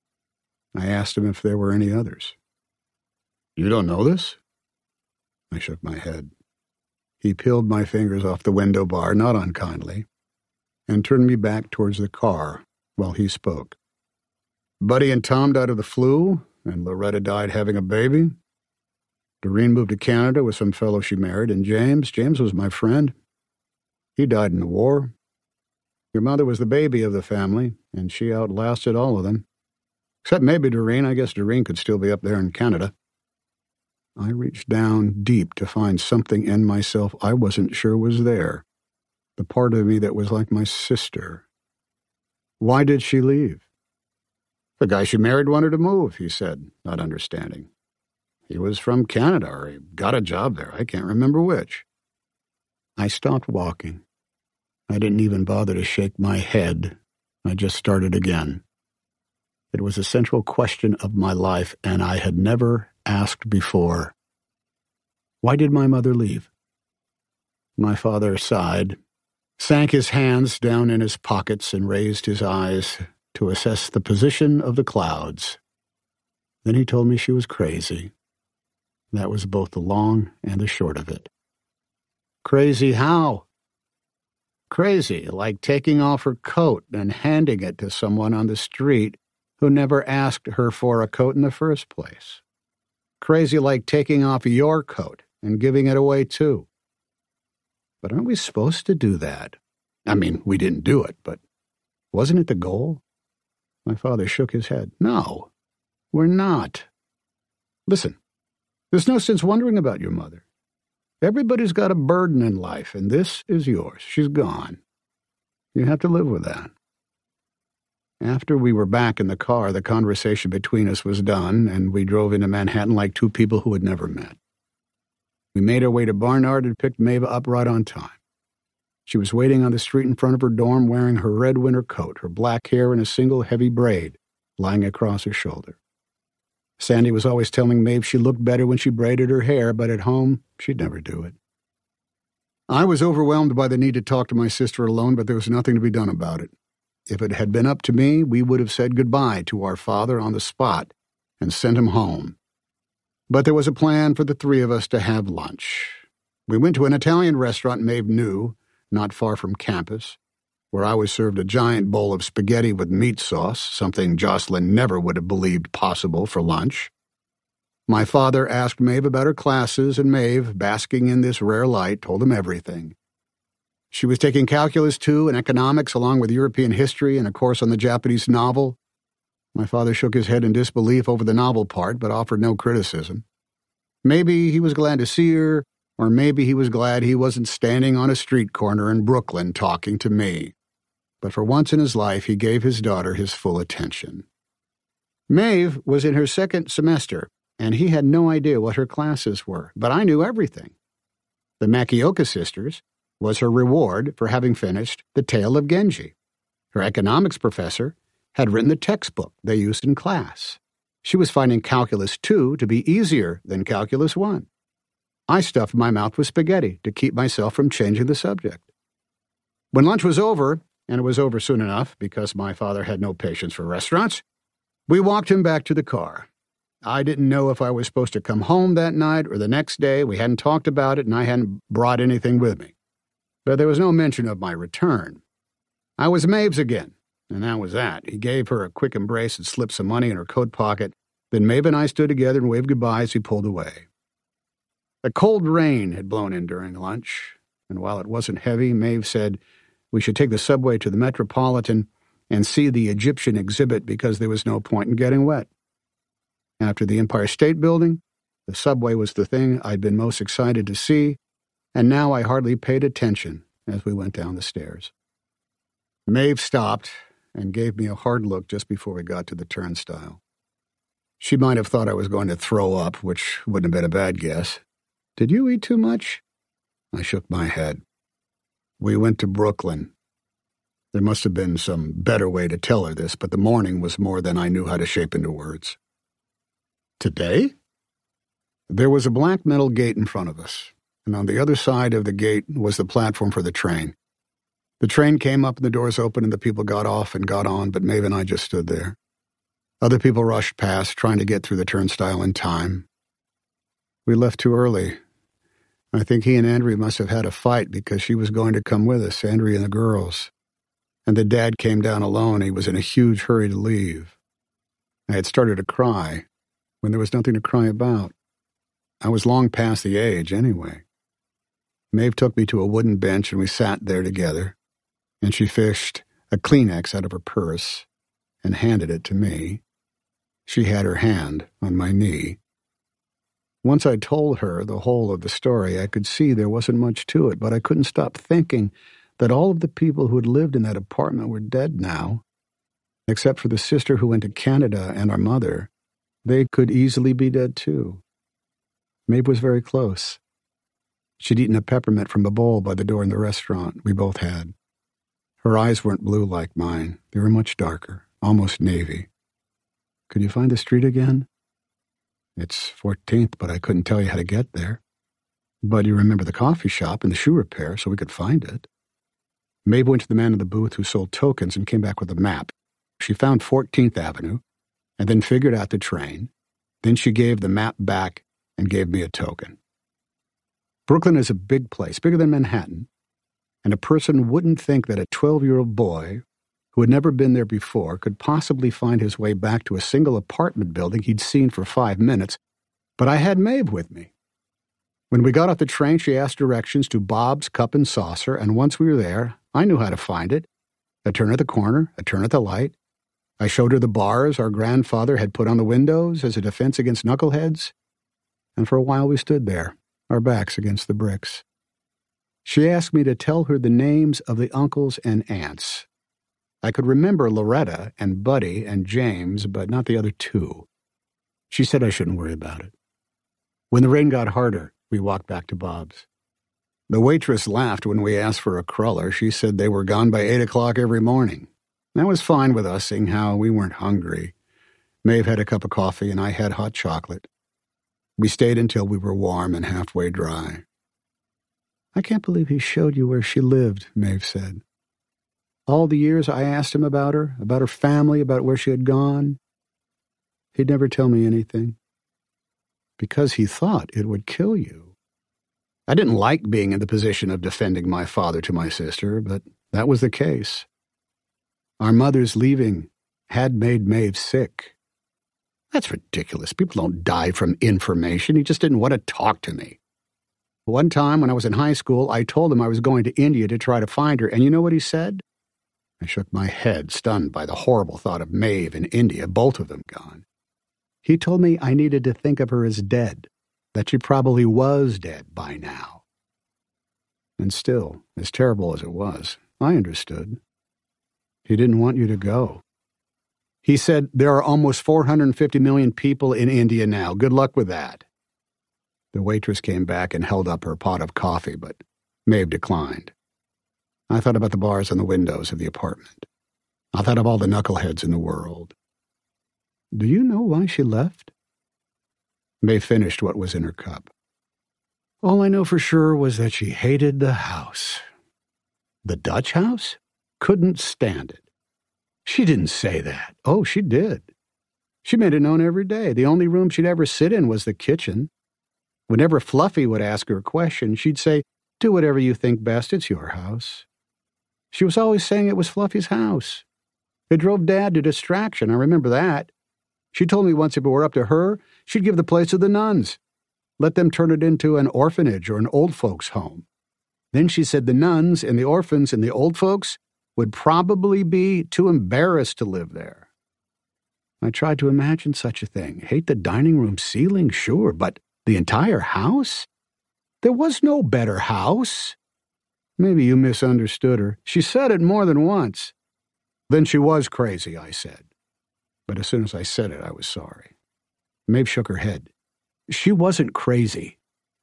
I asked him if there were any others. "You don't know this?" I shook my head. He peeled my fingers off the window bar, not unkindly, and turned me back towards the car while he spoke. "Buddy and Tom died of the flu, and Loretta died having a baby. Doreen moved to Canada with some fellow she married, and James, James was my friend. He died in the war. Your mother was the baby of the family, and she outlasted all of them. Except maybe Doreen. I guess Doreen could still be up there in Canada." I reached down deep to find something in myself I wasn't sure was there, the part of me that was like my sister. "Why did she leave?" "The guy she married wanted to move," he said, not understanding. "He was from Canada, or he got a job there. I can't remember which." I stopped walking. I didn't even bother to shake my head. I just started again. It was a central question of my life, and I had never asked before. Why did my mother leave? My father sighed, sank his hands down in his pockets, and raised his eyes to assess the position of the clouds. Then he told me she was crazy. That was both the long and the short of it. "Crazy how?" "Crazy, like taking off her coat and handing it to someone on the street who never asked her for a coat in the first place. Crazy like taking off your coat and giving it away too." "But aren't we supposed to do that? I mean, we didn't do it, but wasn't it the goal?" My father shook his head. "No, we're not. Listen, there's no sense wondering about your mother. Everybody's got a burden in life, and this is yours. She's gone. You have to live with that." After we were back in the car, the conversation between us was done, and we drove into Manhattan like two people who had never met. We made our way to Barnard and picked Maeve up right on time. She was waiting on the street in front of her dorm wearing her red winter coat, her black hair in a single heavy braid lying across her shoulder. Sandy was always telling Maeve she looked better when she braided her hair, but at home, she'd never do it. I was overwhelmed by the need to talk to my sister alone, but there was nothing to be done about it. If it had been up to me, we would have said goodbye to our father on the spot and sent him home. But there was a plan for the three of us to have lunch. We went to an Italian restaurant Maeve knew, not far from campus, where I was served a giant bowl of spaghetti with meat sauce, something Jocelyn never would have believed possible for lunch. My father asked Maeve about her classes, and Maeve, basking in this rare light, told him everything. She was taking calculus two and economics along with European history and a course on the Japanese novel. My father shook his head in disbelief over the novel part, but offered no criticism. Maybe he was glad to see her, or maybe he was glad he wasn't standing on a street corner in Brooklyn talking to me. But for once in his life, he gave his daughter his full attention. Maeve was in her second semester, and he had no idea what her classes were, but I knew everything. The Makioka sisters was her reward for having finished The Tale of Genji. Her economics professor had written the textbook they used in class. She was finding Calculus two to be easier than Calculus one. I stuffed my mouth with spaghetti to keep myself from changing the subject. When lunch was over, and it was over soon enough because my father had no patience for restaurants. We walked him back to the car. I didn't know if I was supposed to come home that night or the next day. We hadn't talked about it, and I hadn't brought anything with me. But there was no mention of my return. I was Maeve's again, and that was that. He gave her a quick embrace and slipped some money in her coat pocket. Then Maeve and I stood together and waved goodbye as he pulled away. A cold rain had blown in during lunch, and while it wasn't heavy, Maeve said we should take the subway to the Metropolitan and see the Egyptian exhibit because there was no point in getting wet. After the Empire State Building, the subway was the thing I'd been most excited to see, and now I hardly paid attention as we went down the stairs. Maeve stopped and gave me a hard look just before we got to the turnstile. She might have thought I was going to throw up, which wouldn't have been a bad guess. "Did you eat too much?" I shook my head. We went to Brooklyn. There must have been some better way to tell her this, but the morning was more than I knew how to shape into words. Today? There was a black metal gate in front of us, and on the other side of the gate was the platform for the train. The train came up and the doors opened and the people got off and got on, but Maeve and I just stood there. Other people rushed past, trying to get through the turnstile in time. We left too early. I think he and Andrea must have had a fight because she was going to come with us, Andrea and the girls. And the dad came down alone. He was in a huge hurry to leave. I had started to cry when there was nothing to cry about. I was long past the age anyway. Maeve took me to a wooden bench and we sat there together, and she fished a Kleenex out of her purse and handed it to me. She had her hand on my knee. Once I told her the whole of the story, I could see there wasn't much to it, but I couldn't stop thinking that all of the people who had lived in that apartment were dead now, except for the sister who went to Canada and our mother. They could easily be dead too. Maeve was very close. She'd eaten a peppermint from a bowl by the door in the restaurant we both had. Her eyes weren't blue like mine. They were much darker, almost navy. Could you find the street again? It's fourteenth, but I couldn't tell you how to get there. But you remember the coffee shop and the shoe repair, so we could find it. Maeve went to the man in the booth who sold tokens and came back with a map. She found fourteenth Avenue, and then figured out the train. Then she gave the map back and gave me a token. Brooklyn is a big place, bigger than Manhattan, and a person wouldn't think that a twelve-year-old boy who had never been there before could possibly find his way back to a single apartment building he'd seen for five minutes, but I had Maeve with me. When we got off the train, she asked directions to Bob's Cup and Saucer, and once we were there, I knew how to find it. A turn at the corner, a turn at the light. I showed her the bars our grandfather had put on the windows as a defense against knuckleheads, and for a while we stood there, our backs against the bricks. She asked me to tell her the names of the uncles and aunts. I could remember Loretta and Buddy and James, but not the other two. She said I shouldn't worry about it. When the rain got harder, we walked back to Bob's. The waitress laughed when we asked for a cruller. She said they were gone by eight o'clock every morning. That was fine with us, seeing how we weren't hungry. Maeve had a cup of coffee, and I had hot chocolate. We stayed until we were warm and halfway dry. I can't believe he showed you where she lived, Maeve said. All the years I asked him about her, about her family, about where she had gone, he'd never tell me anything. Because he thought it would kill you. I didn't like being in the position of defending my father to my sister, but that was the case. Our mother's leaving had made Maeve sick. That's ridiculous. People don't die from information. He just didn't want to talk to me. One time when I was in high school, I told him I was going to India to try to find her, and you know what he said? I shook my head, stunned by the horrible thought of Maeve in India, both of them gone. He told me I needed to think of her as dead, that she probably was dead by now. And still, as terrible as it was, I understood. He didn't want you to go. He said, there are almost four hundred fifty million people in India now. Good luck with that. The waitress came back and held up her pot of coffee, but Maeve declined. I thought about the bars on the windows of the apartment. I thought of all the knuckleheads in the world. Do you know why she left? Maeve finished what was in her cup. All I know for sure was that she hated the house. The Dutch house? couldn't stand it. She didn't say that. Oh, she did. She made it known every day. The only room she'd ever sit in was the kitchen. Whenever Fluffy would ask her a question, she'd say, "Do whatever you think best. It's your house." She was always saying it was Fluffy's house. It drove Dad to distraction. I remember that. She told me once if it were up to her, she'd give the place to the nuns. Let them turn it into an orphanage or an old folks' home. Then she said the nuns and the orphans and the old folks would probably be too embarrassed to live there. I tried to imagine such a thing. Hate the dining room ceiling, sure, but the entire house? There was no better house. Maybe you misunderstood her. She said it more than once. Then she was crazy, I said. But as soon as I said it, I was sorry. Maeve shook her head. She wasn't crazy.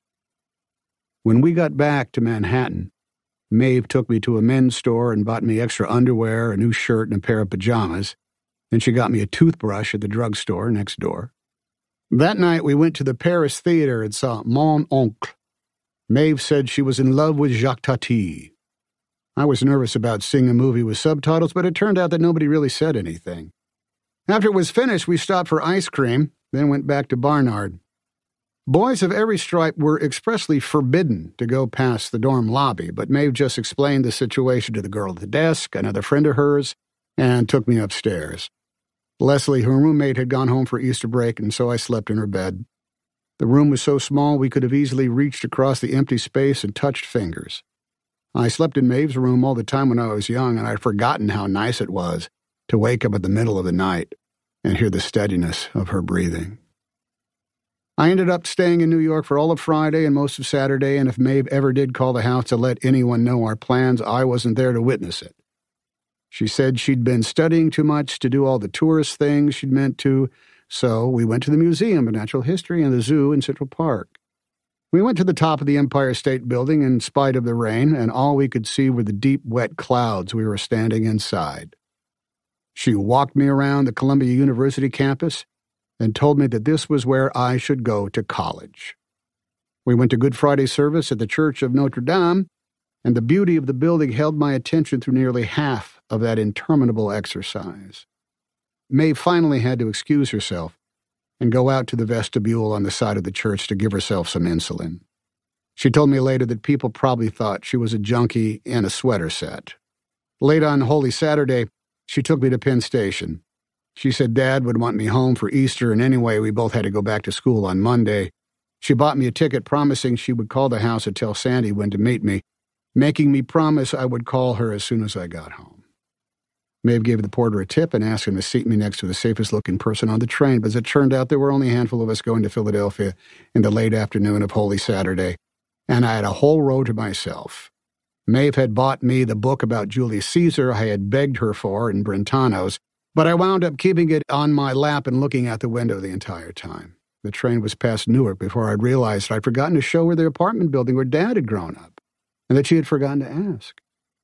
When we got back to Manhattan, Maeve took me to a men's store and bought me extra underwear, a new shirt, and a pair of pajamas. Then she got me a toothbrush at the drugstore next door. That night we went to the Paris Theater and saw Mon Oncle. Maeve said she was in love with Jacques Tati. I was nervous about seeing a movie with subtitles, but it turned out that nobody really said anything. After it was finished, we stopped for ice cream, then went back to Barnard. Boys of every stripe were expressly forbidden to go past the dorm lobby, but Maeve just explained the situation to the girl at the desk, another friend of hers, and took me upstairs. Leslie, her roommate, had gone home for Easter break, and so I slept in her bed. The room was so small we could have easily reached across the empty space and touched fingers. I slept in Maeve's room all the time when I was young, and I'd forgotten how nice it was to wake up at the middle of the night and hear the steadiness of her breathing. I ended up staying in New York for all of Friday and most of Saturday, and if Maeve ever did call the house to let anyone know our plans, I wasn't there to witness it. She said she'd been studying too much to do all the tourist things she'd meant to, so we went to the Museum of Natural History and the zoo in Central Park. We went to the top of the Empire State Building in spite of the rain, and all we could see were the deep, wet clouds we were standing inside. She walked me around the Columbia University campus and told me that this was where I should go to college. We went to Good Friday service at the Church of Notre Dame, and the beauty of the building held my attention through nearly half of that interminable exercise. Maeve finally had to excuse herself and go out to the vestibule on the side of the church to give herself some insulin. She told me later that people probably thought she was a junkie in a sweater set. Late on Holy Saturday, she took me to Penn Station. She said Dad would want me home for Easter, and anyway, we both had to go back to school on Monday. She bought me a ticket, promising she would call the house and tell Sandy when to meet me, making me promise I would call her as soon as I got home. Maeve gave the porter a tip and asked him to seat me next to the safest-looking person on the train, but as it turned out, there were only a handful of us going to Philadelphia in the late afternoon of Holy Saturday, and I had a whole row to myself. Maeve had bought me the book about Julius Caesar I had begged her for in Brentano's, but I wound up keeping it on my lap and looking out the window the entire time. The train was past Newark before I'd realized I'd forgotten to show her the apartment building where Dad had grown up, and that she had forgotten to ask.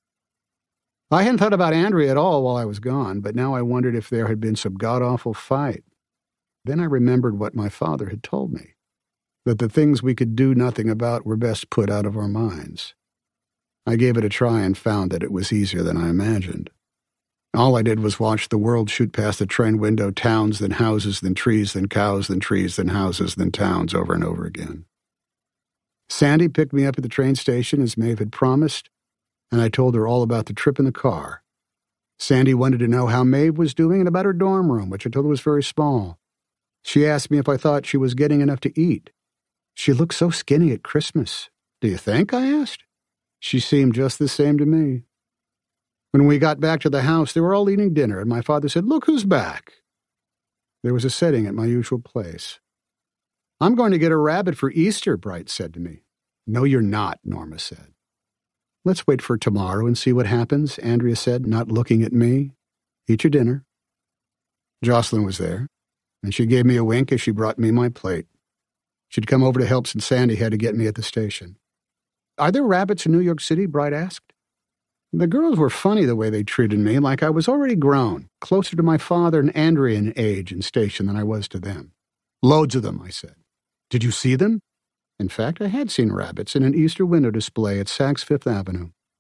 I hadn't thought about Andrea at all while I was gone, but now I wondered if there had been some god-awful fight. Then I remembered what my father had told me, that the things we could do nothing about were best put out of our minds. I gave it a try and found that it was easier than I imagined. All I did was watch the world shoot past the train window, towns, then houses, then trees, then cows, then trees, then houses, then towns, over and over again. Sandy picked me up at the train station as Maeve had promised, and I told her all about the trip in the car. Sandy wanted to know how Maeve was doing and about her dorm room, which I told her was very small. She asked me if I thought she was getting enough to eat. She looked so skinny at Christmas. Do you think? I asked. She seemed just the same to me. When we got back to the house, they were all eating dinner, and my father said, "Look who's back." There was a setting at my usual place. "I'm going to get a rabbit for Easter," Bright said to me. "No, you're not," Norma said. "Let's wait for tomorrow and see what happens," Andrea said, not looking at me. "Eat your dinner." Jocelyn was there, and she gave me a wink as she brought me my plate. She'd come over to help since Sandy had to get me at the station. "Are there rabbits in New York City?" Bright asked. The girls were funny the way they treated me, like I was already grown, closer to my father and Andrea in age and station than I was to them. "Loads of them," I said. "Did you see them?" In fact, I had seen rabbits in an Easter window display at Saks Fifth Avenue.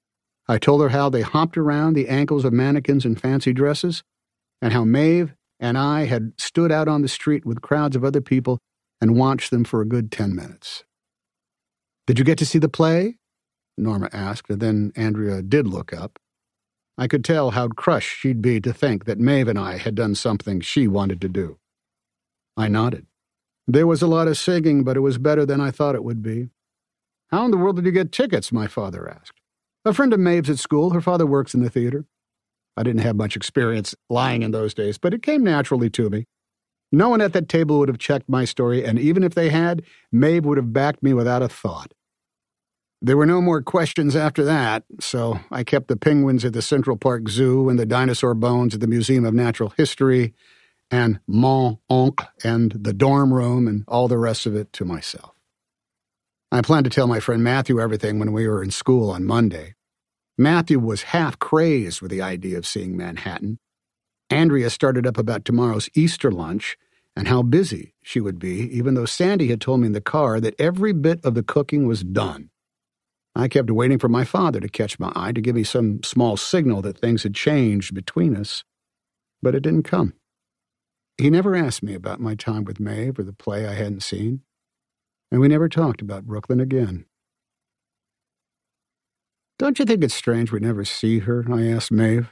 I told her how they hopped around the ankles of mannequins in fancy dresses, and how Maeve and I had stood out on the street with crowds of other people and watched them for a good ten minutes. "Did you get to see the play?" Norma asked, and then Andrea did look up. I could tell how crushed she'd be to think that Maeve and I had done something she wanted to do. I nodded. "There was a lot of singing, but it was better than I thought it would be." "How in the world did you get tickets?" my father asked. "A friend of Maeve's at school. Her father works in the theater." I didn't have much experience lying in those days, but it came naturally to me. No one at that table would have checked my story, and even if they had, Maeve would have backed me without a thought. There were no more questions after that, so I kept the penguins at the Central Park Zoo and the dinosaur bones at the Museum of Natural History and Mon Oncle and the dorm room and all the rest of it to myself. I planned to tell my friend Matthew everything when we were in school on Monday. Matthew was half crazed with the idea of seeing Manhattan. Andrea started up about tomorrow's Easter lunch and how busy she would be, even though Sandy had told me in the car that every bit of the cooking was done. I kept waiting for my father to catch my eye to give me some small signal that things had changed between us, but it didn't come. He never asked me about my time with Maeve or the play I hadn't seen, and we never talked about Brooklyn again. "Don't you think it's strange we never see her?" I asked Maeve.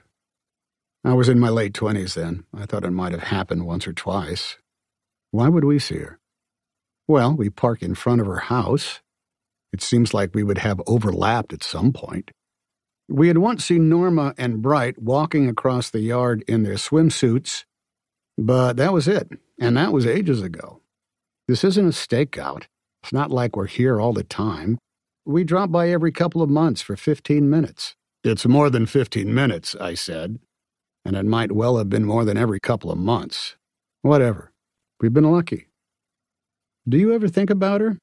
I was in my late twenties then. I thought it might have happened once or twice. "Why would we see her?" "Well, we park in front of her house. It seems like we would have overlapped at some point." We had once seen Norma and Bright walking across the yard in their swimsuits, but that was it, and that was ages ago. This isn't a stakeout. It's not like we're here all the time. We drop by every couple of months for fifteen minutes. "It's more than fifteen minutes, I said, and it might well have been more than every couple of months. Whatever. We've been lucky." "Do you ever think about her?"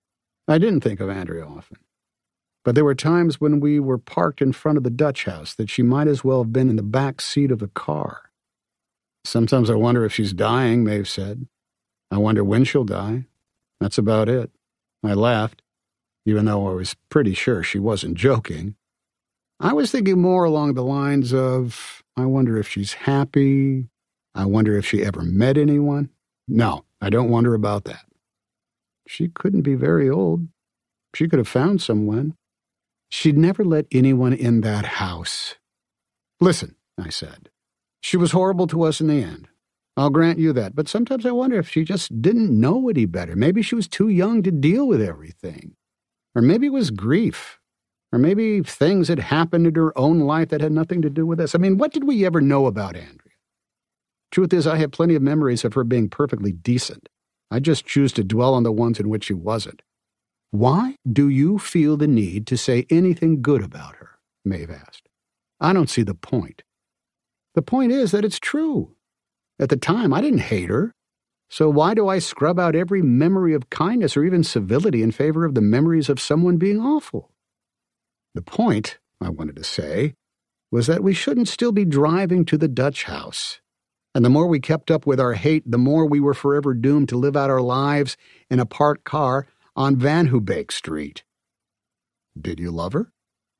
I didn't think of Andrea often, but there were times when we were parked in front of the Dutch house that she might as well have been in the back seat of the car. "Sometimes I wonder if she's dying," Maeve said. "I wonder when she'll die. That's about it." I laughed, even though I was pretty sure she wasn't joking. I was thinking more along the lines of, I wonder if she's happy. I wonder if she ever met anyone. No, I don't wonder about that. She couldn't be very old. She could have found someone. She'd never let anyone in that house. "Listen," I said, "she was horrible to us in the end. I'll grant you that, but sometimes I wonder if she just didn't know any better. Maybe she was too young to deal with everything. Or maybe it was grief. Or maybe things had happened in her own life that had nothing to do with us. I mean, what did we ever know about Andrea? Truth is, I have plenty of memories of her being perfectly decent. I just choose to dwell on the ones in which she wasn't." "Why do you feel the need to say anything good about her?" Maeve asked. "I don't see the point." "The point is that it's true. At the time, I didn't hate her. So why do I scrub out every memory of kindness or even civility in favor of the memories of someone being awful?" The point, I wanted to say, was that we shouldn't still be driving to the Dutch house. And the more we kept up with our hate, the more we were forever doomed to live out our lives in a parked car on Van Hoebeek Street. "Did you love her?"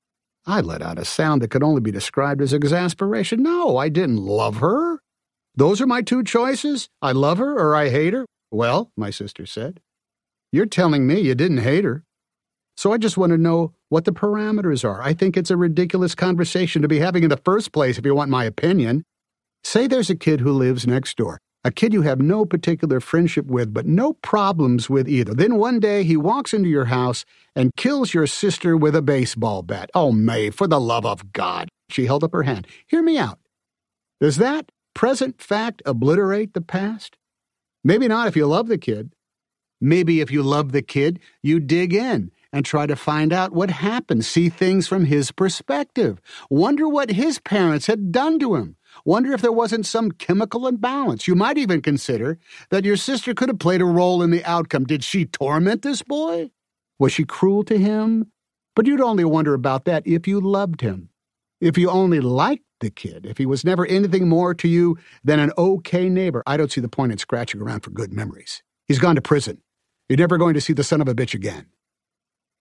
I let out a sound that could only be described as exasperation. "No, I didn't love her. Those are my two choices. I love her or I hate her." "Well," my sister said, "you're telling me you didn't hate her. So I just want to know what the parameters are. I think it's a ridiculous conversation to be having in the first place if you want my opinion. Say there's a kid who lives next door, a kid you have no particular friendship with but no problems with either. Then one day he walks into your house and kills your sister with a baseball bat. Oh, Maeve, for the love of God." She held up her hand. "Hear me out. Does that present fact obliterate the past? Maybe not if you love the kid. Maybe if you love the kid, you dig in and try to find out what happened, see things from his perspective. Wonder what his parents had done to him. Wonder if there wasn't some chemical imbalance. You might even consider that your sister could have played a role in the outcome. Did she torment this boy? Was she cruel to him? But you'd only wonder about that if you loved him. If you only liked the kid, if he was never anything more to you than an okay neighbor, I don't see the point in scratching around for good memories. He's gone to prison. You're never going to see the son of a bitch again."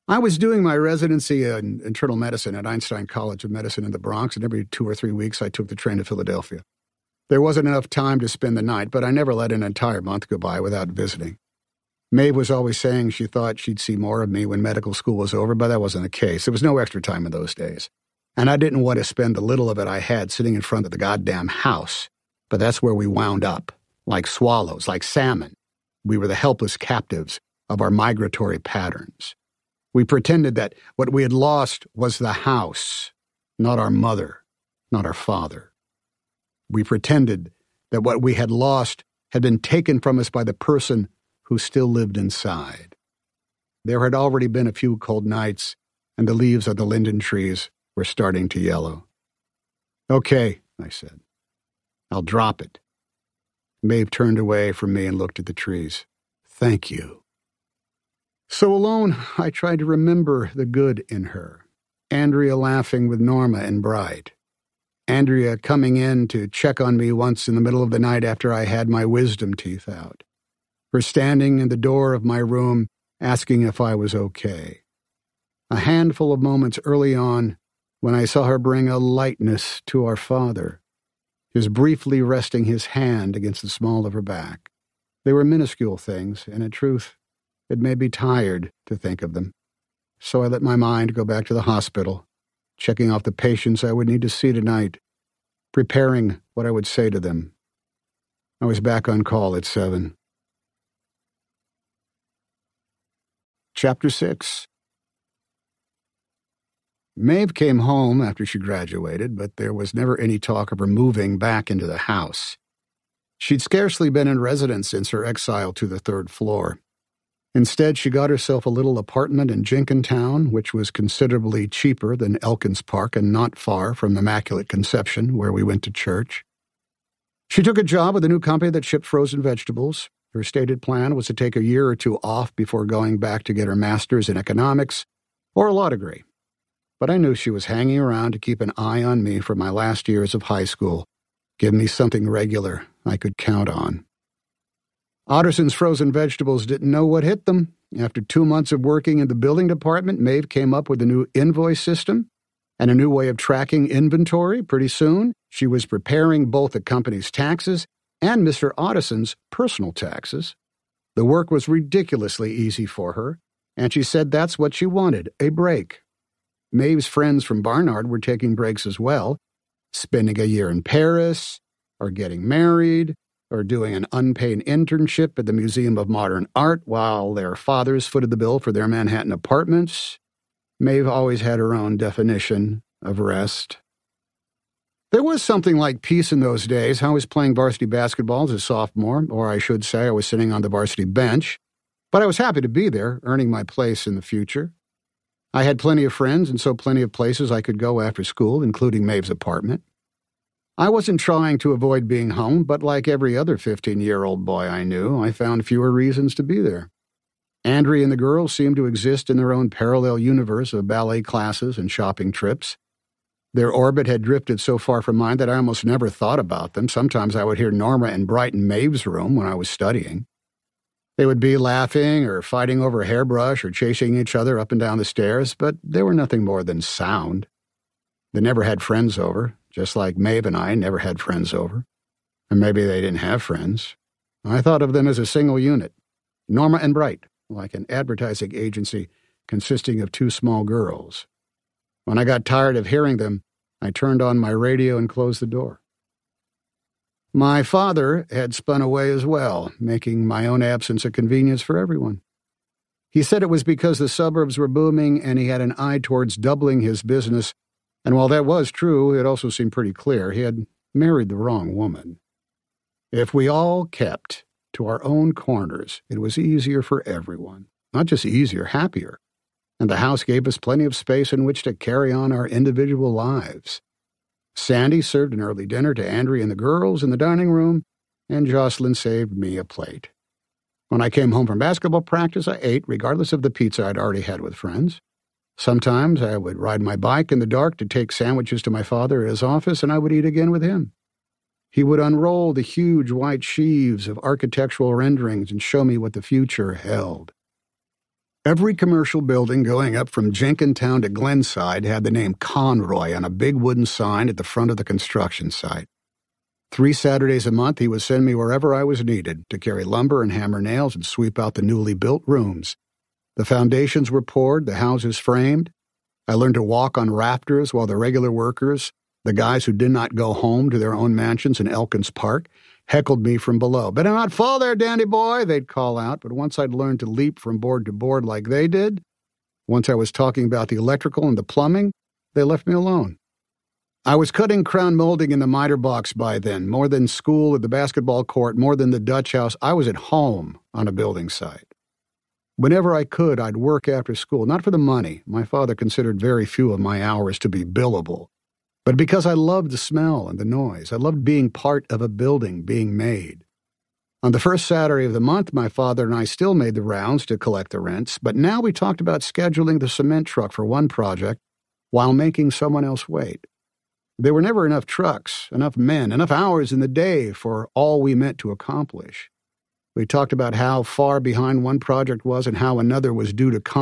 I was doing my residency in internal medicine at Einstein College of Medicine in the Bronx, and every two or three weeks I took the train to Philadelphia. There wasn't enough time to spend the night, but I never let an entire month go by without visiting. Maeve was always saying she thought she'd see more of me when medical school was over, but that wasn't the case. There was no extra time in those days. And I didn't want to spend the little of it I had sitting in front of the goddamn house. But that's where we wound up, like swallows, like salmon. We were the helpless captives of our migratory patterns. We pretended that what we had lost was the house, not our mother, not our father. We pretended that what we had lost had been taken from us by the person who still lived inside. There had already been a few cold nights, and the leaves of the linden trees were starting to yellow. "Okay," I said. "I'll drop it." Maeve turned away from me and looked at the trees. "Thank you." So alone, I tried to remember the good in her. Andrea laughing with Norma and Bright. Andrea coming in to check on me once in the middle of the night after I had my wisdom teeth out. Her standing in the door of my room asking if I was okay. A handful of moments early on when I saw her bring a lightness to our father, his briefly resting his hand against the small of her back. They were minuscule things, and in truth, it made me tired to think of them. So I let my mind go back to the hospital, checking off the patients I would need to see tonight, preparing what I would say to them. I was back on call at seven. Chapter six. Maeve came home after she graduated, but there was never any talk of her moving back into the house. She'd scarcely been in residence since her exile to the third floor. Instead, she got herself a little apartment in Jenkintown, which was considerably cheaper than Elkins Park and not far from Immaculate Conception, where we went to church. She took a job with a new company that shipped frozen vegetables. Her stated plan was to take a year or two off before going back to get her master's in economics or a law degree. But I knew she was hanging around to keep an eye on me for my last years of high school, give me something regular I could count on. Otterson's frozen vegetables didn't know what hit them. After two months of working in the building department, Maeve came up with a new invoice system and a new way of tracking inventory. Pretty soon, she was preparing both the company's taxes and Mister Otterson's personal taxes. The work was ridiculously easy for her, and she said that's what she wanted, a break. Maeve's friends from Barnard were taking breaks as well, spending a year in Paris, or getting married, or doing an unpaid internship at the Museum of Modern Art while their fathers footed the bill for their Manhattan apartments. Maeve always had her own definition of rest. There was something like peace in those days. I was playing varsity basketball as a sophomore, or I should say I was sitting on the varsity bench, but I was happy to be there, earning my place in the future. I had plenty of friends and so plenty of places I could go after school, including Maeve's apartment. I wasn't trying to avoid being home, but like every other fifteen-year-old boy I knew, I found fewer reasons to be there. Andrea and the girls seemed to exist in their own parallel universe of ballet classes and shopping trips. Their orbit had drifted so far from mine that I almost never thought about them. Sometimes I would hear Norma and Bright in Maeve's room when I was studying. They would be laughing or fighting over a hairbrush or chasing each other up and down the stairs, but they were nothing more than sound. They never had friends over, just like Maeve and I never had friends over. And maybe they didn't have friends. I thought of them as a single unit, Norma and Bright, like an advertising agency consisting of two small girls. When I got tired of hearing them, I turned on my radio and closed the door. My father had spun away as well, making my own absence a convenience for everyone. He said it was because the suburbs were booming and he had an eye towards doubling his business, and while that was true, it also seemed pretty clear he had married the wrong woman. If we all kept to our own corners, it was easier for everyone. Not just easier, happier. And the house gave us plenty of space in which to carry on our individual lives. Sandy served an early dinner to Andrea and the girls in the dining room, and Jocelyn saved me a plate. When I came home from basketball practice, I ate, regardless of the pizza I'd already had with friends. Sometimes I would ride my bike in the dark to take sandwiches to my father at his office, and I would eat again with him. He would unroll the huge white sheaves of architectural renderings and show me what the future held. Every commercial building going up from Jenkintown to Glenside had the name Conroy on a big wooden sign at the front of the construction site. Three Saturdays a month, he would send me wherever I was needed to carry lumber and hammer nails and sweep out the newly built rooms. The foundations were poured, the houses framed. I learned to walk on rafters while the regular workers, the guys who did not go home to their own mansions in Elkins Park, heckled me from below. "Better not fall there, dandy boy," they'd call out. But once I'd learned to leap from board to board like they did, once I was talking about the electrical and the plumbing, they left me alone. I was cutting crown molding in the miter box by then. More than school at the basketball court, more than the Dutch house, I was at home on a building site. Whenever I could, I'd work after school, not for the money. My father considered very few of my hours to be billable, but because I loved the smell and the noise. I loved being part of a building being made. On the first Saturday of the month, my father and I still made the rounds to collect the rents, but now we talked about scheduling the cement truck for one project while making someone else wait. There were never enough trucks, enough men, enough hours in the day for all we meant to accomplish. We talked about how far behind one project was and how another was due to come.